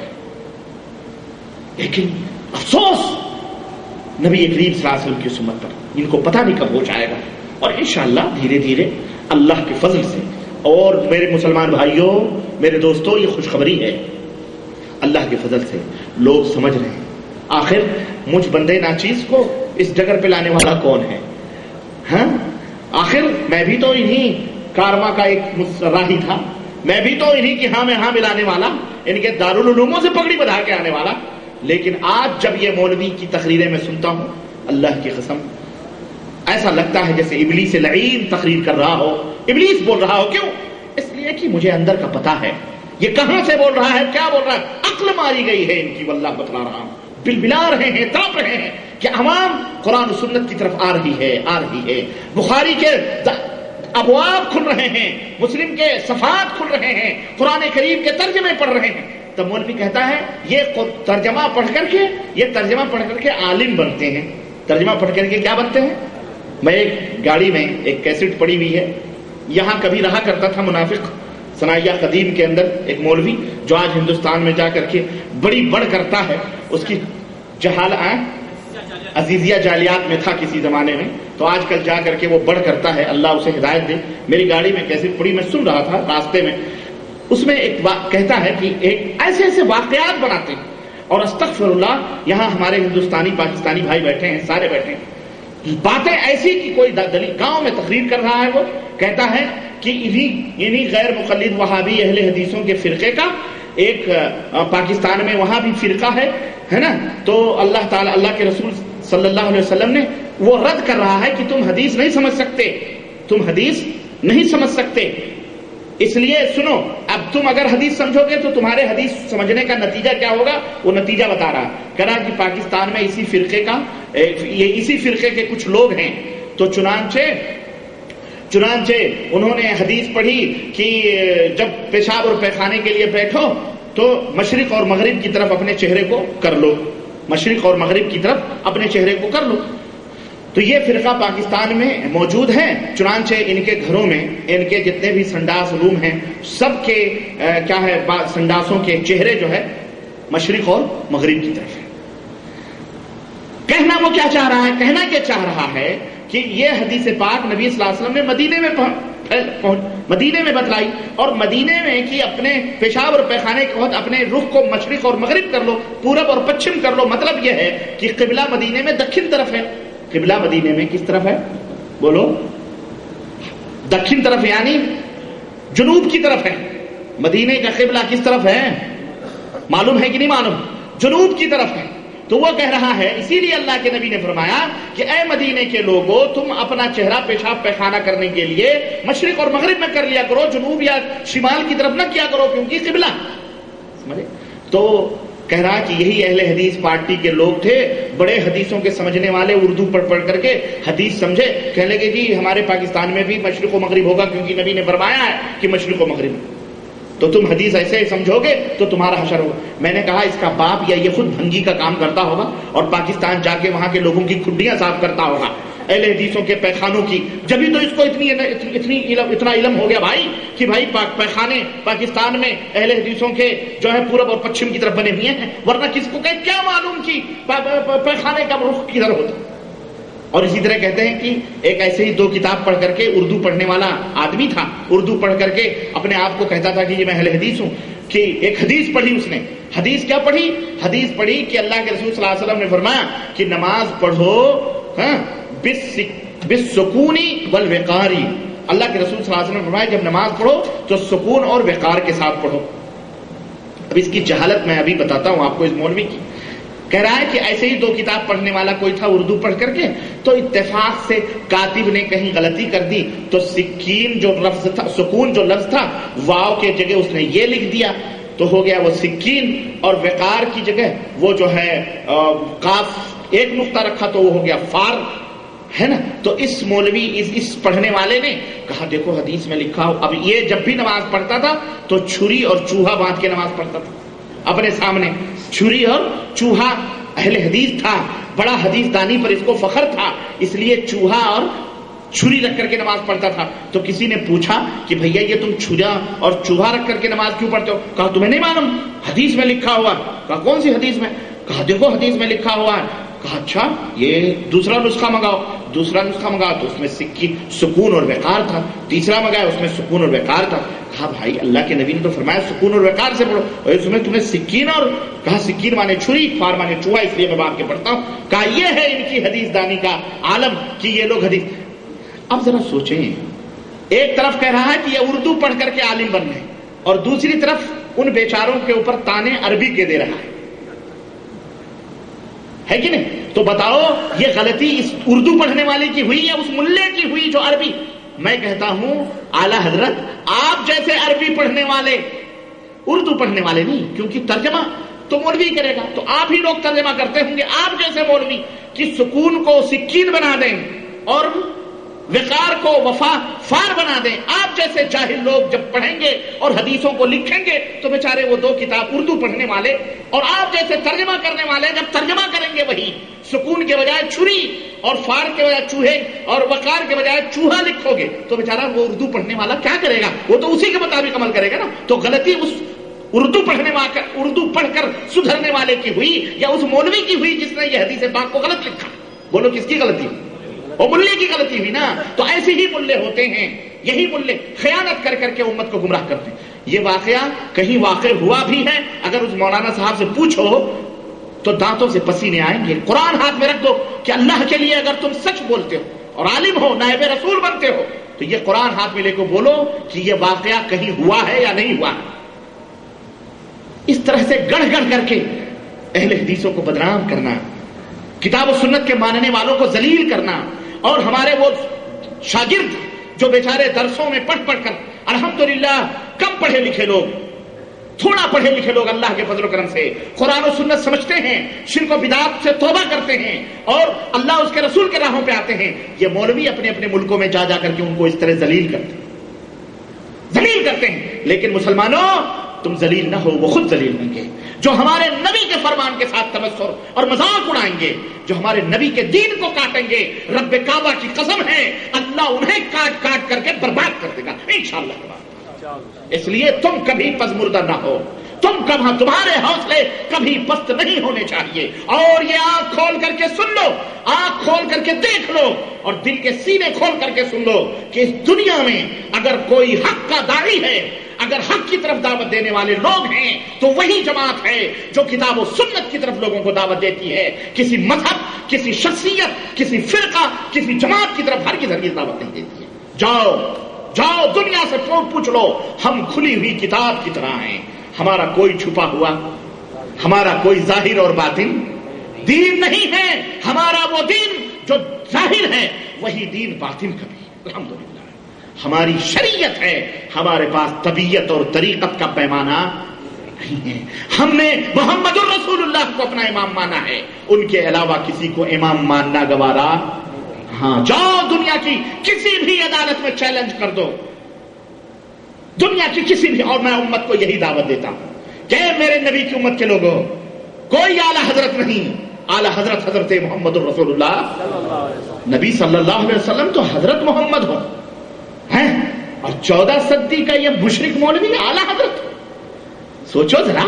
لیکن افسوس نبی کریم صلی اللہ علیہ وسلم کی سنت پر ان کو پتہ نہیں کب ہو جائے گا. اور انشاءاللہ دھیرے دھیرے اللہ کے فضل سے. اور میرے مسلمان بھائیوں، میرے دوستوں، یہ خوشخبری ہے، اللہ کے فضل سے لوگ سمجھ رہے ہیں آخر مجھ بندے ناچیز کو اس ڈگر پہ لانے والا کون ہے. ہاں آخر میں بھی تو انہی کارما کا ایک راہی تھا، میں بھی تو انہی کی ہاں میں ہاں ملانے والا، ان کے دارالعلوموں سے پگڑی بندھا کے آنے والا. لیکن آج جب یہ مولوی کی تقریریں میں سنتا ہوں، اللہ کی قسم ایسا لگتا ہے جیسے ابلیس لعین تقریر کر رہا ہو، ابلیس بول رہا ہو. کیوں؟ اس لیے کہ مجھے اندر کا پتہ ہے یہ کہاں سے بول رہا ہے، کیا بول رہا ہے. عقل ماری گئی ہے ان کی، واللہ بتلا رہا ہوں. بلبلا رہے ہیں، تڑپ رہے ہیں کہ عوام قرآن و سنت کی طرف آ رہی ہے آ رہی ہے بخاری کے ابواب کھل رہے ہیں، مسلم کے صفحات کھل رہے ہیں، قرآن کریم کے ترجمے پڑھ رہے ہیں. تب مولوی کہتا ہے یہ ترجمہ پڑھ کر کے یہ ترجمہ پڑھ کر کے عالم بنتے ہیں. ترجمہ پڑھ کر کے کیا بنتے ہیں؟ میں ایک گاڑی میں ایک کیسٹ پڑی ہوئی ہے، یہاں کبھی رہا کرتا تھا منافق ثنائیہ قدیم کے اندر ایک مولوی جو آج ہندوستان میں جا کر کے بڑی بڑھ کرتا ہے. اس کی جہال عزیزیہ جالیات میں تھا کسی زمانے میں، تو آج کل جا کر کے وہ بڑھ کرتا ہے، اللہ اسے ہدایت دے. میری گاڑی میں کیسٹ پڑی، میں سن رہا تھا راستے میں. اس میں ایک کہتا ہے کہ ایک ایسے ایسے واقعات بناتے ہیں، اور استغفر اللہ یہاں ہمارے ہندوستانی پاکستانی بھائی بیٹھے ہیں، سارے بیٹھے ہیں، باتیں ایسی کہ کوئی دلیل گاؤں میں تقریر کر رہا ہے. وہ کہتا ہے کہ انہی انہی غیر مقلد وہابی اہل حدیثوں کے فرقے کا ایک پاکستان میں وہاں بھی فرقہ ہے، ہے نا. تو اللہ تعالیٰ اللہ کے رسول صلی اللہ علیہ وسلم نے وہ رد کر رہا ہے کہ تم حدیث نہیں سمجھ سکتے، تم حدیث نہیں سمجھ سکتے. اس لیے سنو، اب تم اگر حدیث سمجھو گے تو تمہارے حدیث سمجھنے کا نتیجہ کیا ہوگا، وہ نتیجہ بتا رہا. کہہ رہا کہ پاکستان میں اسی فرقے کا یہ اسی فرقے کے کچھ لوگ ہیں، تو چنانچہ چنانچہ انہوں نے حدیث پڑھی کہ جب پیشاب اور پیخانے کے لیے بیٹھو تو مشرق اور مغرب کی طرف اپنے چہرے کو کر لو، مشرق اور مغرب کی طرف اپنے چہرے کو کر لو. تو یہ فرقہ پاکستان میں موجود ہے. چنانچہ ان کے گھروں میں ان کے جتنے بھی سنڈاس روم ہیں سب کے کیا ہے، سنڈاسوں کے چہرے جو ہے مشرق اور مغرب کی طرف ہے. کہنا وہ کیا چاہ رہا ہے، کہنا کیا چاہ رہا ہے کہ یہ حدیث پاک نبی صلی اللہ علیہ وسلم نے مدینے میں مدینے میں بتلائی، اور مدینے میں کہ اپنے پیشاب اور پیخانے کے وقت اپنے رخ کو مشرق اور مغرب کر لو، پورب اور پچھم کر لو. مطلب یہ ہے کہ قبلہ مدینے میں دکن طرف ہے. قبلہ مدینے میں کس طرف ہے، بولو، دکن طرف یعنی جنوب کی طرف ہے. مدینے کا قبلہ کس طرف ہے معلوم ہے کہ نہیں معلوم، جنوب کی طرف ہے. تو وہ کہہ رہا ہے، اسی لیے اللہ کے نبی نے فرمایا کہ اے مدینے کے لوگوں، تم اپنا چہرہ پیشاب پیخانہ کرنے کے لیے مشرق اور مغرب میں کر لیا کرو، جنوب یا شمال کی طرف نہ کیا کرو، کیونکہ قبلہ سمجھے. تو کہہ رہا کہ یہی اہل حدیث پارٹی کے لوگ تھے، بڑے حدیثوں کے سمجھنے والے، اردو پڑھ پڑھ کر کے حدیث سمجھے. کہنے لگے جی ہمارے پاکستان میں بھی مشرق و مغرب ہوگا کیونکہ نبی نے فرمایا ہے کہ مشرق و مغرب، تو تم حدیث ایسے ہی سمجھو گے تو تمہارا حشر ہوگا. میں نے کہا اس کا باپ یا یہ خود بھنگی کا کام کرتا ہوگا اور پاکستان جا کے وہاں کے لوگوں کی کھڈیاں صاف کرتا ہوگا، اہل حدیثوں کے پیخانوں کی. جبھی تو اس کو اتنی اتنی اتنا علم ہو گیا بھائی کہ بھائی پیخانے پاکستان میں اہل حدیثوں کے جو ہے پورب اور پچھم کی طرف بنے ہوئے ہیں، ورنہ کس کو کہ کیا معلوم کہ پیخانے کا رخ کدھر ہوتا. اور اسی طرح کہتے ہیں کہ ایک ایسے ہی دو کتاب پڑھ کر کے اردو پڑھنے والا آدمی تھا، اردو پڑھ کر کے اپنے آپ کو کہتا تھا کہ یہ میں اہل حدیث ہوں. کہ ایک حدیث پڑھی اس نے، حدیث کیا پڑھی، حدیث پڑھی کہ اللہ کے رسول صلی اللہ علیہ وسلم نے فرمایا کہ نماز پڑھو ہاں بالسکونی والوقاری. اللہ کے رسول صلی اللہ علیہ وسلم نے فرمایا جب نماز پڑھو تو سکون اور وقار کے ساتھ پڑھو. اب اس کی جہالت میں ابھی بتاتا ہوں آپ کو اس مولوی کی. کہہ رہا ہے کہ ایسے ہی دو کتاب پڑھنے والا کوئی تھا اردو پڑھ کر کے، تو اتفاق سے کاتب نے کہیں غلطی کر دی تو سکین جو لفظ تھا، سکون جو لفظ تھا، واو کے جگہ اس نے یہ لکھ دیا تو ہو گیا وہ سکین، اور وقار کی جگہ وہ جو ہے قاف ایک نقطہ رکھا تو وہ ہو گیا فار، ہے نا. تو اس مولوی اس, اس پڑھنے والے نے کہا دیکھو حدیث میں لکھا ہو. اب یہ جب بھی نماز پڑھتا تھا تو چھری اور چوہا باندھ کے نماز پڑھتا تھا اپنے سامنے، چھری اور چوہا. اہل حدیث تھا، بڑا حدیث دانی پر اس کو فخر تھا، اس لیے چوہا اور چھری رکھ کر کے نماز پڑھتا تھا. تو کسی نے پوچھا کہ بھیا یہ تم چھرا اور چوہا رکھ کر کے نماز کیوں پڑھتے ہو؟ کہا تمہیں نہیں معلوم حدیث میں لکھا ہوا. کہا کون سی حدیث میں؟ کہا دیکھو حدیث میں لکھا ہوا ہے. کہا اچھا یہ دوسرا نسخہ منگاؤ. دوسرا نسخہ منگاؤ تو اس میں سکی سکون اور وقار تھا. تیسرا منگایا اس میں سکون اور وقار تھا. کہا بھائی اللہ کے نبی نے تو فرمایا سکون اور وقار سے پڑھو، اور اس میں تمہیں سکین اور کہا سکین مانے چھری، فار مانے چوہا، اس لیے میں باپ کے پڑھتا ہوں. کہا یہ ہے ان کی حدیث دانی کا عالم کہ یہ لوگ حدیث. اب ذرا سوچیں، ایک طرف کہہ رہا ہے کہ یہ اردو پڑھ کر کے عالم بن رہے، اور دوسری طرف ان بیچاروں کے اوپر تانے عربی کے دے رہا ہے ہے کہ نہیں؟ تو بتاؤ یہ غلطی اس اردو پڑھنے والے کی ہوئی یا اس ملے کی ہوئی جو عربی؟ میں کہتا ہوں اعلی حضرت آپ جیسے عربی پڑھنے والے اردو پڑھنے والے نہیں، کیونکہ ترجمہ تو مولوی کرے گا تو آپ ہی لوگ ترجمہ کرتے ہوں گے. آپ جیسے مولوی کہ سکون کو سکین بنا دیں اور وقار کو وفا فار بنا دیں، آپ جیسے جاہل لوگ جب پڑھیں گے اور حدیثوں کو لکھیں گے تو بیچارے وہ دو کتاب اردو پڑھنے والے اور آپ جیسے ترجمہ کرنے والے جب ترجمہ کریں گے وہی سکون کے بجائے چھری اور فار کے بجائے چوہے اور وقار کے بجائے چوہا لکھو گے تو بیچارہ وہ اردو پڑھنے والا کیا کرے گا؟ وہ تو اسی کے مطابق عمل کرے گا نا. تو غلطی اس اردو پڑھنے والا اردو پڑھ کر سدھرنے والے کی ہوئی یا اس مولوی کی ہوئی جس نے یہ حدیث پاک کو غلط لکھا؟ بولو کس کی غلطی؟ وہ ملے کی غلطی ہوئی نا. تو ایسے ہی ملے ہوتے ہیں، یہی ملے خیانت کر کر کے امت کو گمراہ کرتے ہیں. یہ واقعہ کہیں واقع ہوا بھی ہے، اگر اس مولانا صاحب سے پوچھو تو دانتوں سے پسینے آئیں گے. قرآن ہاتھ میں رکھ دو کہ اللہ کے لیے اگر تم سچ بولتے ہو اور عالم ہو، نائب رسول بنتے ہو، تو یہ قرآن ہاتھ میں لے کے بولو کہ یہ واقعہ کہیں ہوا ہے یا نہیں ہوا ہے. اس طرح سے گڑھ گڑھ کر کے اہل حدیثوں کو بدنام کرنا، کتاب و سنت کے ماننے والوں کو ذلیل کرنا، اور ہمارے وہ شاگرد جو بیچارے درسوں میں پڑھ پڑھ کر الحمدللہ کم پڑھے لکھے لوگ، تھوڑا پڑھے لکھے لوگ اللہ کے فضل و کرم سے قرآن و سنت سمجھتے ہیں، شرک و بدعات سے توبہ کرتے ہیں اور اللہ اس کے رسول کے راہوں پہ آتے ہیں، یہ مولوی اپنے اپنے ملکوں میں جا جا کر کے ان کو اس طرح ذلیل کرتے ہیں ذلیل کرتے ہیں لیکن مسلمانوں تم ذلیل نہ ہو، وہ خود ذلیل ہوں گے جو ہمارے نبی کے فرمان کے ساتھ تبصر اور مذاق اڑائیں گے، جو ہمارے نبی کے دین کو کاٹیں گے، رب کعبہ کی قسم ہے اللہ انہیں کاٹ کاٹ کر کے برباد کر دے گا انشاءاللہ۔ اس لیے تم کبھی پزمردہ نہ ہو، تم کبھی تمہارے حوصلے کبھی پست نہیں ہونے چاہیے، اور یہ آنکھ کھول کر کے سن لو، آنکھ کھول کر کے دیکھ لو اور دل کے سینے کھول کر کے سن لو کہ اس دنیا میں اگر کوئی حق کا داعی ہے، اگر حق کی طرف دعوت دینے والے لوگ ہیں تو وہی جماعت ہے جو کتاب و سنت کی طرف لوگوں کو دعوت دیتی ہے، کسی مذہب، کسی شخصیت، کسی فرقہ، کسی جماعت کی طرف ہرگز ہرگز دعوت نہیں دیتی ہے۔ جاؤ جاؤ دنیا سے پوچھ لو، ہم کھلی ہوئی کتاب کی طرح ہیں، ہمارا کوئی چھپا ہوا، ہمارا کوئی ظاہر اور باطن دین نہیں ہے، ہمارا وہ دین جو ظاہر ہے وہی دین باطن کا بھی الحمدللہ، ہماری شریعت ہے، ہمارے پاس طبیعت اور طریقت کا پیمانہ نہیں ہے، ہم نے محمد الرسول اللہ کو اپنا امام مانا ہے، ان کے علاوہ کسی کو امام ماننا گوارا۔ ہاں جاؤ دنیا کی کسی بھی عدالت میں چیلنج کر دو، دنیا کی کسی بھی، اور میں امت کو یہی دعوت دیتا ہوں کہ میرے نبی کی امت کے لوگوں کوئی اعلی حضرت نہیں، اعلی حضرت حضرت محمد الرسول اللہ، نبی صلی اللہ علیہ وسلم تو حضرت محمد ہو ہیں، اور چودہ صدی کا یہ مشرک مولوی اعلی حضرت۔ سوچو ذرا،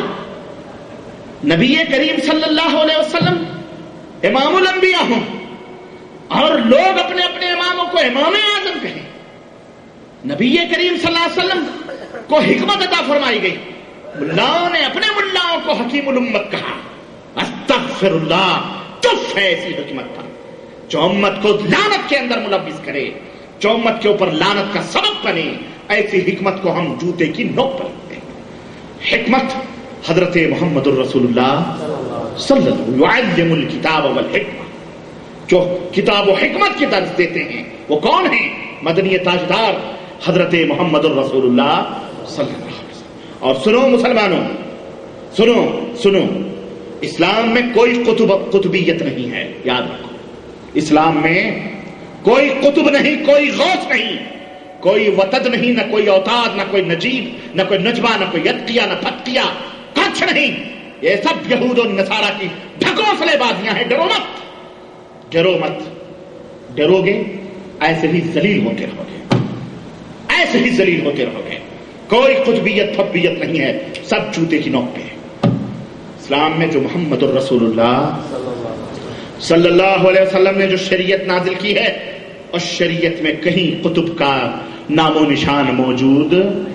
نبی کریم صلی اللہ علیہ وسلم امام الانبیاء ہوں اور لوگ اپنے اپنے اماموں کو امام اعظم کہیں، نبی کریم صلی اللہ علیہ وسلم کو حکمت عطا فرمائی گئی، ملاؤں نے اپنے ملاؤں کو حکیم الامت کہا، استغفر اللہ، تف ہے ایسی حکمت پر جو امت کو لعنت کے اندر ملوث کرے، جو امت کے اوپر لعنت کا سبب بنے، ایسی حکمت کو ہم جوتے کی نوک پر رکھتے ہیں۔ حکمت حضرت محمد الرسول اللہ صلی اللہ علیہ وسلم الکتاب والحکمہ، جو کتاب و حکمت کے درس دیتے ہیں وہ کون ہیں؟ مدنی تاجدار حضرت محمد الرسول اللہ صلی اللہ علیہ وسلم۔ اور سنو مسلمانوں، سنو سنو اسلام میں کوئی قطب قطبیت نہیں ہے، یاد رکھو، اسلام میں کوئی قطب نہیں، کوئی غوث نہیں، کوئی وتد نہیں، نہ کوئی اوتاد، نہ کوئی نجیب، نہ کوئی نجوہ، نہ کوئی یتقیہ، نہ فتقیہ، کچھ نہیں، یہ سب یہود و نصارہ کی ڈھکوسلے بازیاں ہیں۔ ڈرو مت، ڈرو مت، ڈرو گے ایسے ہی ذلیل ہوتے رہو گے، ایسے ہی ذلیل ہوتے رہو گے، کوئی قطبیت پھبیت نہیں ہے، سب جوتے کی نوک پہ ہے۔ اسلام میں جو محمد الرسول اللہ صلی اللہ علیہ وسلم نے جو شریعت نازل کی ہے، اس شریعت میں کہیں قطب کا نام و نشان موجود